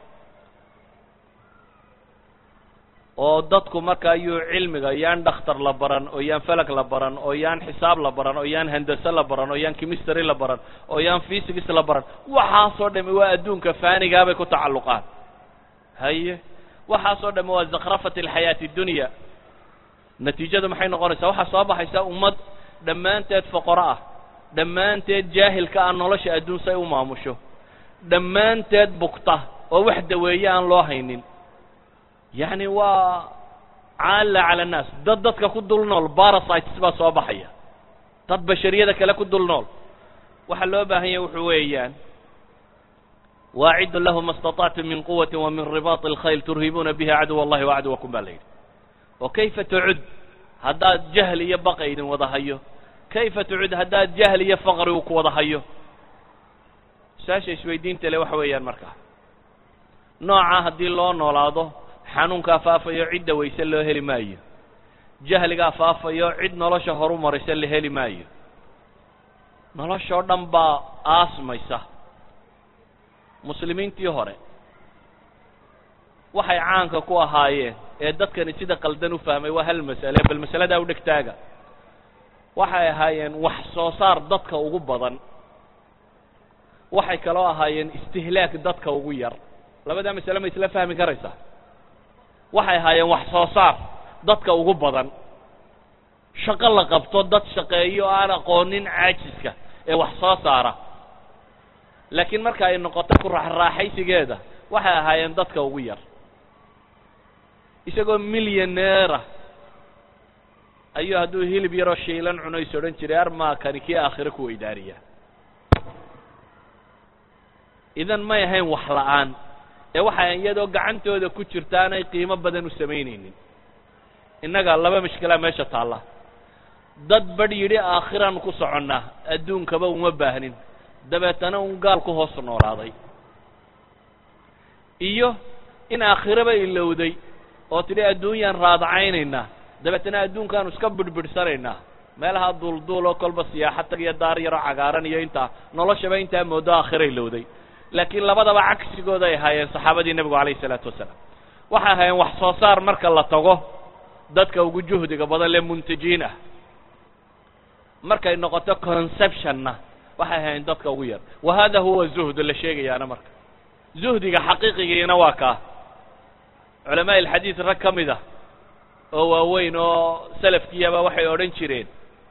S2: oo dadku marka ayuu cilmiga yaan dhakhtar la baran oo yaan falag la baran oo yaan xisaab la baran oo yaan handasa la baran oo yaan chemistry la baran oo yaan physics la baran waxa soo dhami waa adduunka faaniga bay ku tacalluqaan haye waxa soo dhami waa zakhrafat alhayat ad-dunya natiijadu maxay noqonaysaa waxa soo baxaysa ummad dhamaanteed faqara ah dhamaanteed jaahilka aan nolosha adduun say u maamusho dhamaanteed bugta oo wax daweeyo aan loo haynin يعني waa caala على الناس dad dadka ku dul nool parasites baa soo baxaya dad bashariyada kale ku dul nool waxa loo baahan yahay wuxuu weeyaan واعد لهم ما استطعتم من قوة ومن رباط الخيل ترهبون بها عدو الله وعدوكم بالليل وكيف تعد هذا جهل يبقى إذن وضحيه كيف تعد هذا جهل يفقر وضحيه ساشي شويدين تلي وحويان مركه نوعا هدي الله نولاده xanuunka faafayo cid waysan loo heli maayo jahliga faafayo cid nolosha horu maraysan la heli maayo nolosha dhan baa aasmaysa. muslimiintii hore waxay caanka ku ahaayeen ee dadkani sida qaldan u fahmay waa hal mas'ale bal mas'alada u dhigtaaga waxay ahaayeen wax soo saar dadka ugu badan waxay kala ahaayeen istihlaak dadka ugu yar labada mas'ale ma isla fahmi karaysaa waxay ahaayeen wax soo saar dadka ugu badan shaqo la qabto dad shaqeeyo aan aqoonin caajiska ee wax soo saara laakiin marka ay noqoto ku raaxaysigeeda waxay ahaayeen dadka ugu yar isagoo millionaire ayuu hadduu hilib yaro shiilan cunay soo dhan jiray armaa kani kii aakhiro ku weydaariya idan ma yahayn wax la'aan ee waxa iyadoo gacantooda ku jirtaan ay qiimo badan u sameynaynin. innaga laba mushkila meesha taala dad badh yiri aakhiran ku soconna adduunkaba uma baahnin dabeetana un gaal ku hoos noolaaday iyo in aakhiraba ilowday oo tiri adduunyan raadacaynayna dabeetana adduunkan iska bidbidsanayna meelaha dulduul oo kolba siyaaxad iyo daar yaro cagaaran iyo inta noloshaba inta moodo aakhira ilowday laakiin labadaba cagsigooda ay hayeen saxaabadii nabiga kaleey salaatu wasalaam waxa ahayn wax soo saar marka la tago dadka ugu juhdiga badan le muntajiin ah markay noqoto conceptionna waxa ahayn dadka ugu yar wahada huwa zuhd la sheegayaana marka zuhdiga xaqiiqigiina waa ka culamaa alxadiis rag kamida oo waaweyn oo salafkiyaba waxay odhan jireen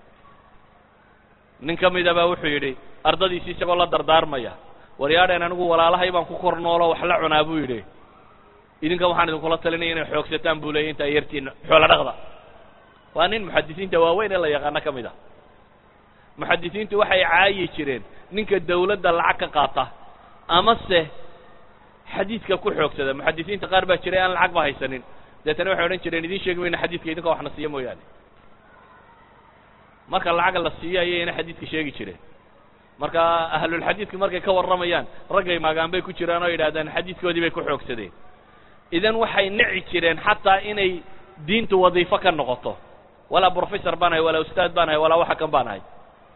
S2: nin kamida baa wuxuu yidhi ardadiisi isagoo la dardaarmaya waryaadheen anigu walaalahay baan ku kor noolo wax la cunaa buu yidhi idinka waxaan idinkula talinaya inay xoogsataan buu leeyay inta yartiin xoolo dhaqda waa nin muxadisiinta waaweyn ee la yaqaano ka mid ah muxadisiintu waxay caayi jireen ninka dawladda lacag ka qaata amase xadiidka ku xoogsada muxadisiinta qaar baa jiray aan lacag ba haysanin deetana waxay odhan jireen idiin sheegi mayna xadiidka idinka waxna siiya mooyaane marka lacag la siiyo ayayna xadiidka sheegi jireen marka ahlulxadiidku markay ka warramayaan raggay maagaan bay ku jiraan oo yidhahdaan xadiidkoodii bay ku xoogsadeen idan waxay nici jireen xataa inay diintu wadiifo ka noqoto walaa professor baan ahay walaa ustaad baan ahay walaa waxa kan baan ahay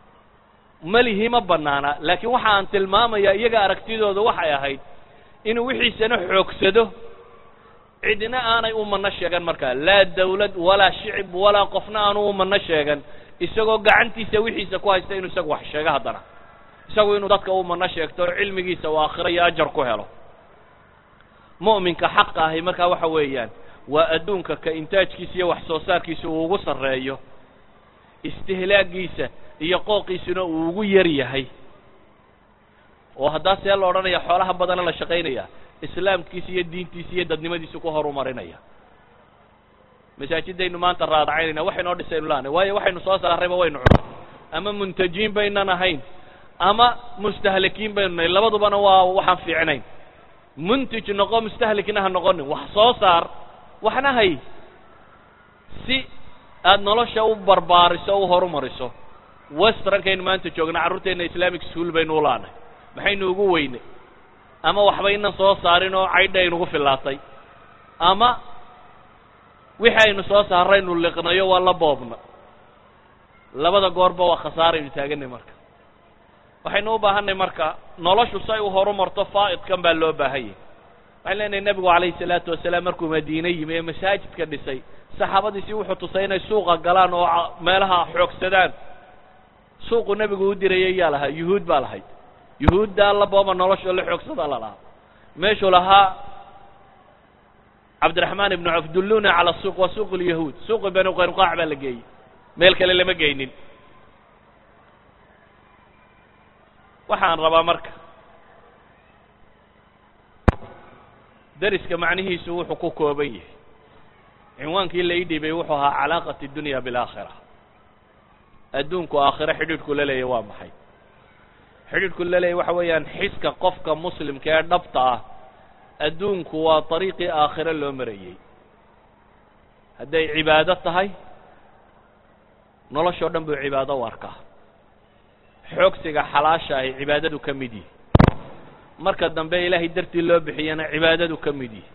S2: malihi ma banaana laakiin waxa aan tilmaamaya iyaga aragtidooda waxay ahayd inuu wixiisana xoogsado cidina aanay u manno sheegan markaa laa dawlad walaa shicib walaa qofna aanu u manno sheegan isagoo gacantiisa wixiisa ku haysta inuu isagu wax sheego haddana isagu inuu dadka u manno sheegto cilmigiisa uu aakhiro iyo ajar ku helo mu'minka xaqa ahi markaa waxa weeyaan waa adduunka ka intaajkiisa iyo wax soo saarkiisa uu ugu sarreeyo istihlaagiisa iyo qooqiisuna uu ugu yar yahay oo haddaa see la odhanaya xoolaha badana la shaqaynaya islaamkiisa iyo diintiisa iyo dadnimadiisa ku horumarinaya masaajidaynu maanta raadacaynayna waxaynoo dhisaynu laanay waayo waxaynu soo saarrayba waynu cunay ama muntajiin baynan ahayn ama mustahlikiin baynu nahay labadubana waa waxaan fiicnayn muntij noqo mustahlikna ha noqonin wax soo saar waxna hay si aad nolosha u barbaariso o u horumariso westernkaynu maanta joogna carruurteenna islamic school baynu u laanay maxaynu ugu weynay ama waxbaynan soo saarin oo caydha aynugu fillaatay ama wixii aynu soo saaraynu liqnayo waa la boobna labada goorba waa khasaaraynu taaganay marka waxaynu u baahanay marka noloshu say u horumarto faa'idkan baa loo baahan yahay waxaan leenahay nebigu calayhi salaatu wasalaam markuu madiine yimi ee masaajidka dhisay saxaabadiisii wuxuu tusay inay suuqa galaan oo meelaha xoogsadaan suuqu nebigu u dirayay yaa lahaa yuhuud baa lahayd yuhuudda alla booba nolosha la xoogsada la lahaa meeshuu lahaa cabdiraxmaan ibnu cawf dulluna cala suuq waa suuq lyahuud suuqi banu qaynuqaac baa la geeyey meel kale lama geynin waxaan rabaa marka dariska macnihiisu wuxuu ku kooban yahay cinwaankii la ii dhibay wuxuu ahaa calaaqat اdunya biاlaakhira adduunku aakhiro xidhiidhku la leeyahy waa maxay xidhiidhku la leeyahy waxa weeyaan xiska qofka muslimka ee dhabta ah adduunku waa طariiqii aakhiro loo marayey hadday cibaado tahay noloshoo dhan buu cibaado u arkaa xoogsiga xalaasha ahi cibaadadu ka mid yihi marka dambe ilaahay dartii loo bixiyana cibaadadu ka mid yihi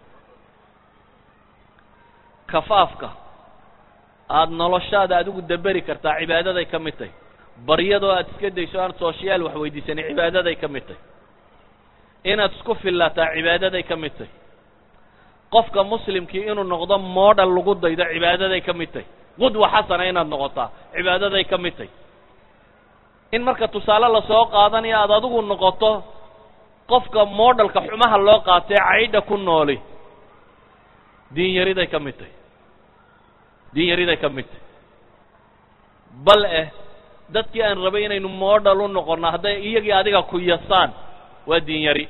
S2: kafaafka aada noloshaada adigu daberi kartaa cibaadaday ka mid tahy baryadoo aad iska dayso aan sooshiyaal wax weydiisanin cibaadaday ka mid tahy inaad isku fillataa cibaadaday ka mid tahy qofka muslimkii inuu noqdo moodhal lagu daydo cibaadaday ka mid tahy qudwa xasana inaad noqotaa cibaadaday ka mid tahy in marka tusaale lasoo qaadanayo aad adigu noqoto qofka moodhalka xumaha loo qaatee caydha ku nooli diin yariday ka mid tahy diin yariday ka mid tahy bal eh dadkii aan rabay inaynu moodhal u noqonno hadday iyagii adiga ku yasaan waa diin yari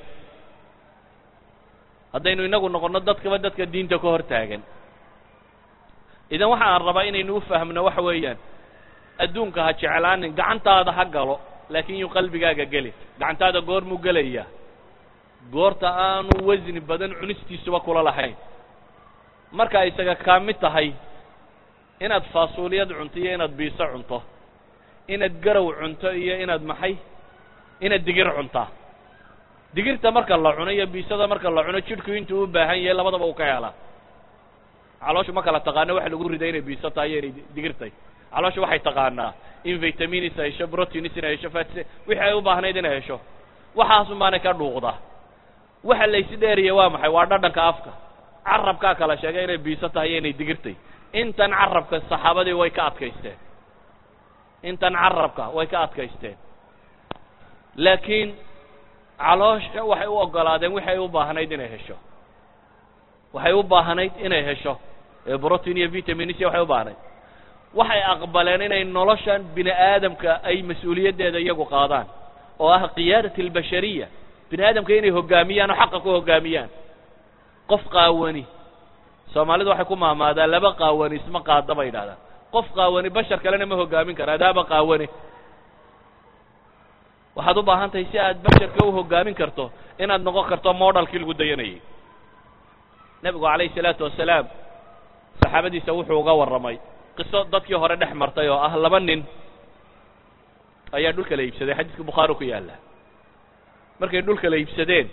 S2: haddaynu inagu noqonno dadkaba dadka diinta ka hor taagan idan waxa aan rabaa inaynu u fahmno waxa weeyaan adduunka ha jeclaanin gacantaada ha galo laakiin yuu qalbigaaga gelin gacantaada goormuu gelayaa goorta aanu wasni badan cunistiisuba kula lahayn marka isaga kaa mid tahay inaad faasuuliyad cunto iyo inaad biiso cunto inaad garow cunto iyo inaad maxay inaad digir cuntaa digirta marka la cuno iyo biisada marka la cuno jidhku intuu u baahan yahay labadaba uu ka helaa calooshu ma kala taqaano waxa lagu riday inay biiso tahay iyo inay digir tahay calooshu waxay taqaanaa in vitamins ay hesho proteins inay hesho fats wixii ay u baahnayd inay hesho waxaas unbaanay ka dhuuqdaa waxa laysi dheeriya waa maxay waa dhadhanka afka carabkaa kala sheegay inay biiso tahay iyo inay digirtay intan carabka saxaabadii way ka adkaysteen intan carabka way ka adkaysteen laakiin caloosha waxay u ogolaadeen waxay u baahnayd inay hesho waxay u baahnayd inay hesho ee protein iyo vitamins iyo waxay u baahnayd waxay aqbaleen inay noloshan bini aadamka ay mas'uuliyaddeeda iyagu qaadaan oo ah qiyaadat albashariya bini aadamka inay hogaamiyaan oo xaqa ku hogaamiyaan qof qaawani Soomaalidu waxay ku maamaadaan laba qaawani isma qaada bay yiraahdaan qof qaawani bashar kalena ma hogaamin kara adaaba qaawani waxaad u baahan tahay si aad basharka u hogaamin karto inaad noqon karto modelkii lagu dayanayay nabigu calayhi salaatu wasalaam saxaabadiisa wuxuu uga warramay qiso dadkii hore dhex martay oo ah laba nin ayaa dhulka la iibsaday xadiiska bukhaari ku yaala markay dhulka la iibsadeen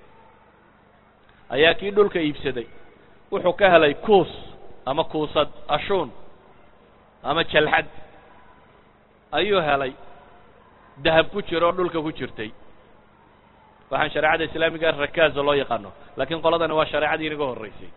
S2: ayaa kii dhulka iibsaday wuxuu ka helay kuus ama kuusad ashuun ama jalxad ayuu helay dahab ku jiro dhulka ku jirtay waxaan shariicada islaamiga rakaaz loo yaqaano laakiin qoladana waa shariicadii inaga horeysay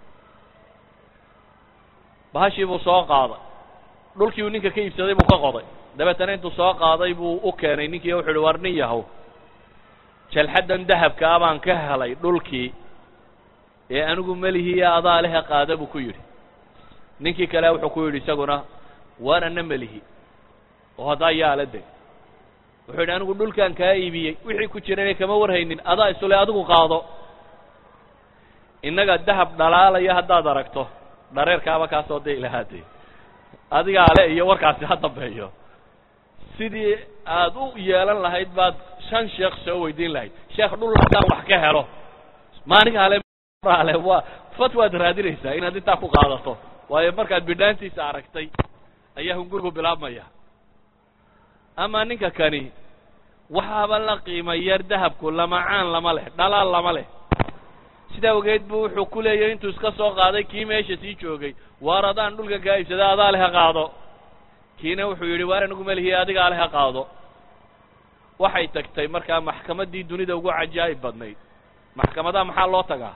S2: bahashii buu soo qaaday dhulkii uu ninka ka iibsaday buu ka qoday dabeetana intuu soo qaaday buu u keenay ninkii wuxuu yidhi war nin yahow jalxadan dahabka ah baan ka helay dhulkii ee anigu melihiiya adaa lehe qaada buu ku yidhi ninkii kale wuxuu ku yidhi isaguna waanana melihi oo haddaa yaala de wuxuu yidhi anigu dhulkaan kaa iibiyey wixii ku jirana kama warhaynin adaa isule adigu qaado innaga dahab dhalaalaya haddaad aragto dhareerkaaba kaa soo day lahaadee adigaa le iyo warkaasi ha dambeeyo sidii aad u yeelan lahayd baad shan sheekh soo weydiin lahayd sheekh dhul haddaan wax ka helo maanigaa le ale waa fatwaad raadinaysaa inaad intaa ku qaadato waayo markaad bidhaantiisa aragtay ayaa hungurigu bilaabmaya ama ninka kani waxaaba la qiima yar dahabku lamacaan lama leh dhalaal lama leh sidaa ogeed buu wuxuu ku leeyahay intuu iska soo qaaday kii meesha sii joogay waar adaan dhulka kaa iibsada adaa leha qaado kiina wuxuu yidhi waar anigu melihiya adigaa leha qaado waxay tagtay markaa maxkamaddii dunida ugu cajaa'ib badnayd maxkamadaha maxaa loo tagaa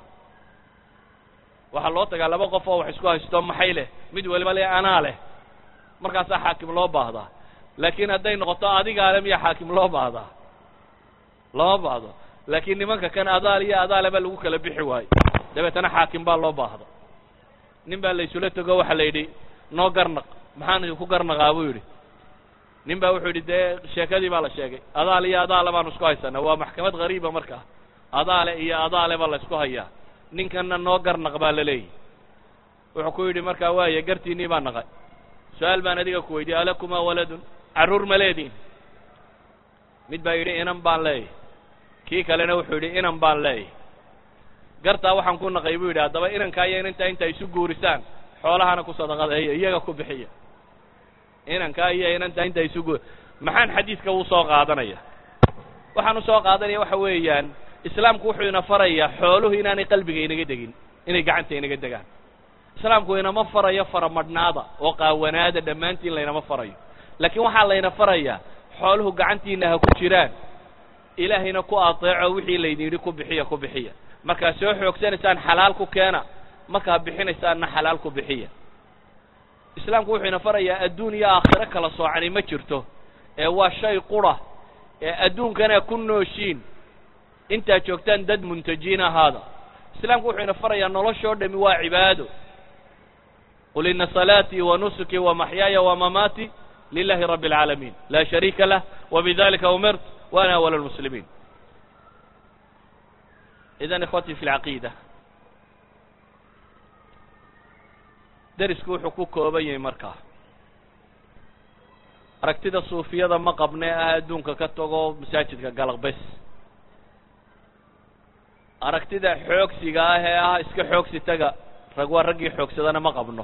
S2: waxaa loo tagaa laba qof oo wax isku haysto maxay leh mid waliba le anaa leh markaasaa xaakim loo baahdaa laakiin hadday noqoto adigaa le miya xaakim loo baahdaa lama baahdo laakiin nimanka kan adaal iyo adaale baa lagu kala bixi waayo dabeetana xaakim baa loo baahdo nin baa la isula tego waxaa la yidhi noo garnaq maxaan idinku garnaqaa buu yidhi nin baa wuxuu yidhi dee sheekadii baa la sheegay adaal iyo adaale baanu isku haysanaa waa maxkamad hariiba markaa adaale iyo adaale baa la isku hayaa ninkanna noo garnaq baa la leeyahy wuxuu ku yidhi markaa waaya gartiinnii baa naqay su-aal baan adiga ku weydiiyey alakumaa waladun carruur ma leediin mid baa yidhi inan baan leeyahy kii kalena wuxuu yidhi inan baan leeyahy gartaa waxaan ku naqay buu yidhi haddaba inankaa iyo inantaa inta isu guurisaan xoolahana ku sadaqadeeya iyaga ku bixiya inankaa iyo inantaa inta isu guur maxaan xadiidka uu soo qaadanaya waxaan u soo qaadanaya waxa weeyaan islaamku wuxuu ina farayaa xooluhu inaanay qalbiga inaga degin inay gacanta inaga degaan islaamku inama farayo faramadhnaada oo qaawanaada dhammaantiin laynama farayo laakiin waxaa layna farayaa xooluhu gacantiina ha ku jiraan ilaahayna ku ateeco wixii laydin yidhi ku bixiya ku bixiya markaad soo xoogsanaysaan xalaal ku keena markaad bixinaysaanna xalaal ku bixiya islaamku wuxuu ina farayaa adduun iyo aakhiro kala soocani ma jirto ee waa shay qura ee adduunkana ku nooshiin intaad joogtaan dad muntajiin ahaada islaamku wuxuu ina farayaa noloshoo dhami waa cibaado qul ina salaatii wa nusukii wa maxyaaya wa mamaati lilahi rabbi alcaalamiin laa shariika lah wabidalika umirt وأنا أول المسلمين إذن إخوتي في العقيدة درسكو حقوق وبين مركا aragtida suufiyada ma qabnay ah adduunka ka tago masaajidka galaq bes aragtida xoogsiga ah ee ah iska xoogsi taga rag waa raggii xoogsadana ma qabno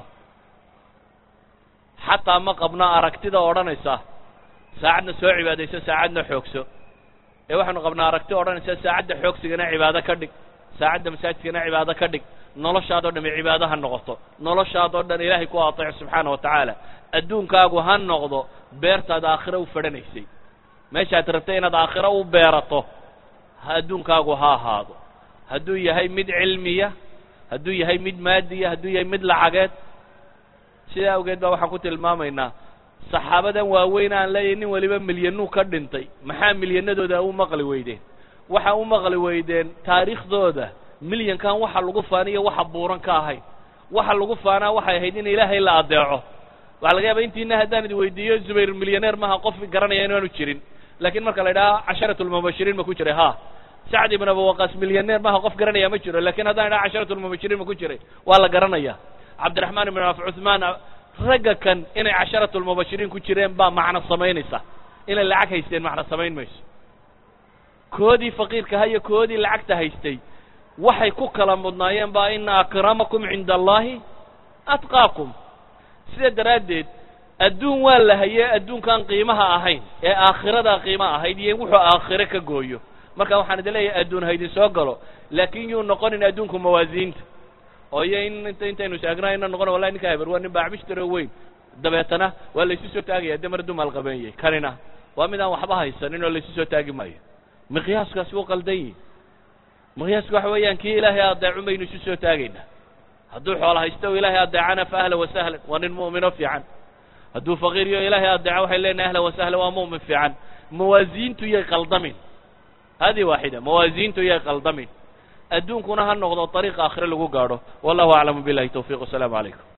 S2: xataa ma qabno aragtida odhanaysa saacadna soo cibaadayso saacadna xoogso ee waxaanu qabnaa aragti odhanaysa saacadda xoogsigana cibaado ka dhig saacadda masaajidkana cibaado ka dhig noloshaadoo dhan cibaado ha noqoto noloshaadoo dhan ilaahay ku ateeco subxaana wa tacaala adduunkaagu ha noqdo beertaad aakhiro u fadhanaysay meeshaad rabtay inaad aakhiro u beerato ha adduunkaagu ha ahaado hadduu yahay mid cilmiya hadduu yahay mid maadiya hadduu yahay mid lacageed sidaa awgeed baa waxaan ku tilmaamaynaa saxaabadan waaweyn aan leeyahay nin waliba milyanuu ka dhintay maxaa milyanadooda u maqli weydeen waxa u maqli weydeen taariikhdooda milyankan waxa lagu faaniyo waxa buuran ka ahay waxa lagu faanaa waxay ahayd in ilaahay la adeeco waxa laga yaabaa intiina haddaan idin weydiiyo zubayr milyaneer maaha qof garanaya inaanu jirin laakiin marka la idhaha casharatul mubashiriin ma ku jiray ha sacd ibn abi waqas milyaneer maaha qof garanaya ma jiro laakiin haddaan idhaha casharatul mubashiriin ma ku jiray waa la garanaya cabdiraxmaan ibn af cuthmaan ragga kan inay casharatul mubashiriin ku jireen baa macno samaynaysa inay lacag haysteen macno samayn mayso koodii faqiirka hayo koodii lacagta haystay waxay ku kala mudnaayeen baa ina akramakum cinda allahi atqaakum sida daraaddeed adduun waa la hayee adduunkaan qiimaha ahayn ee aakhiradaa qiimaha ahayd iyo wuxuu aakhire ka gooyo marka waxaan idin leeyahay adduun haydin soo galo laakiin yuu noqonin adduunku mawaasiinta oo iyo in inta intaynu sheegnaa ina noqon wallahi ninka haber waa nin baacbishtaro weyn dabeetana waa laysu soo taagaya dee mar dumaal qabeeyey kanina waa mid aan waxba haysanin oo laysu soo taagi maayo miqyaaskaasi wuu qaldan yihi miqyaasku waxa weeyaan kii ilaahay adeecu baynu isu soo taagaynaa hadduu xoola haysto o ilaahay adeecana fa ahlan wasahlan waa nin mu'mino fiican hadduu faqiir iyo ilaahay adeeco waxay leenahay ahlan wasahlan waa mu'min fiican mawaasiintu yay qaldamin hadi waaxida mawaasiintu yay qaldamin adduunkuna ha noqdo ariiqa aakhire lagu gaadho wallahu aclamu billahi tawfiiq wasalaamu calaykum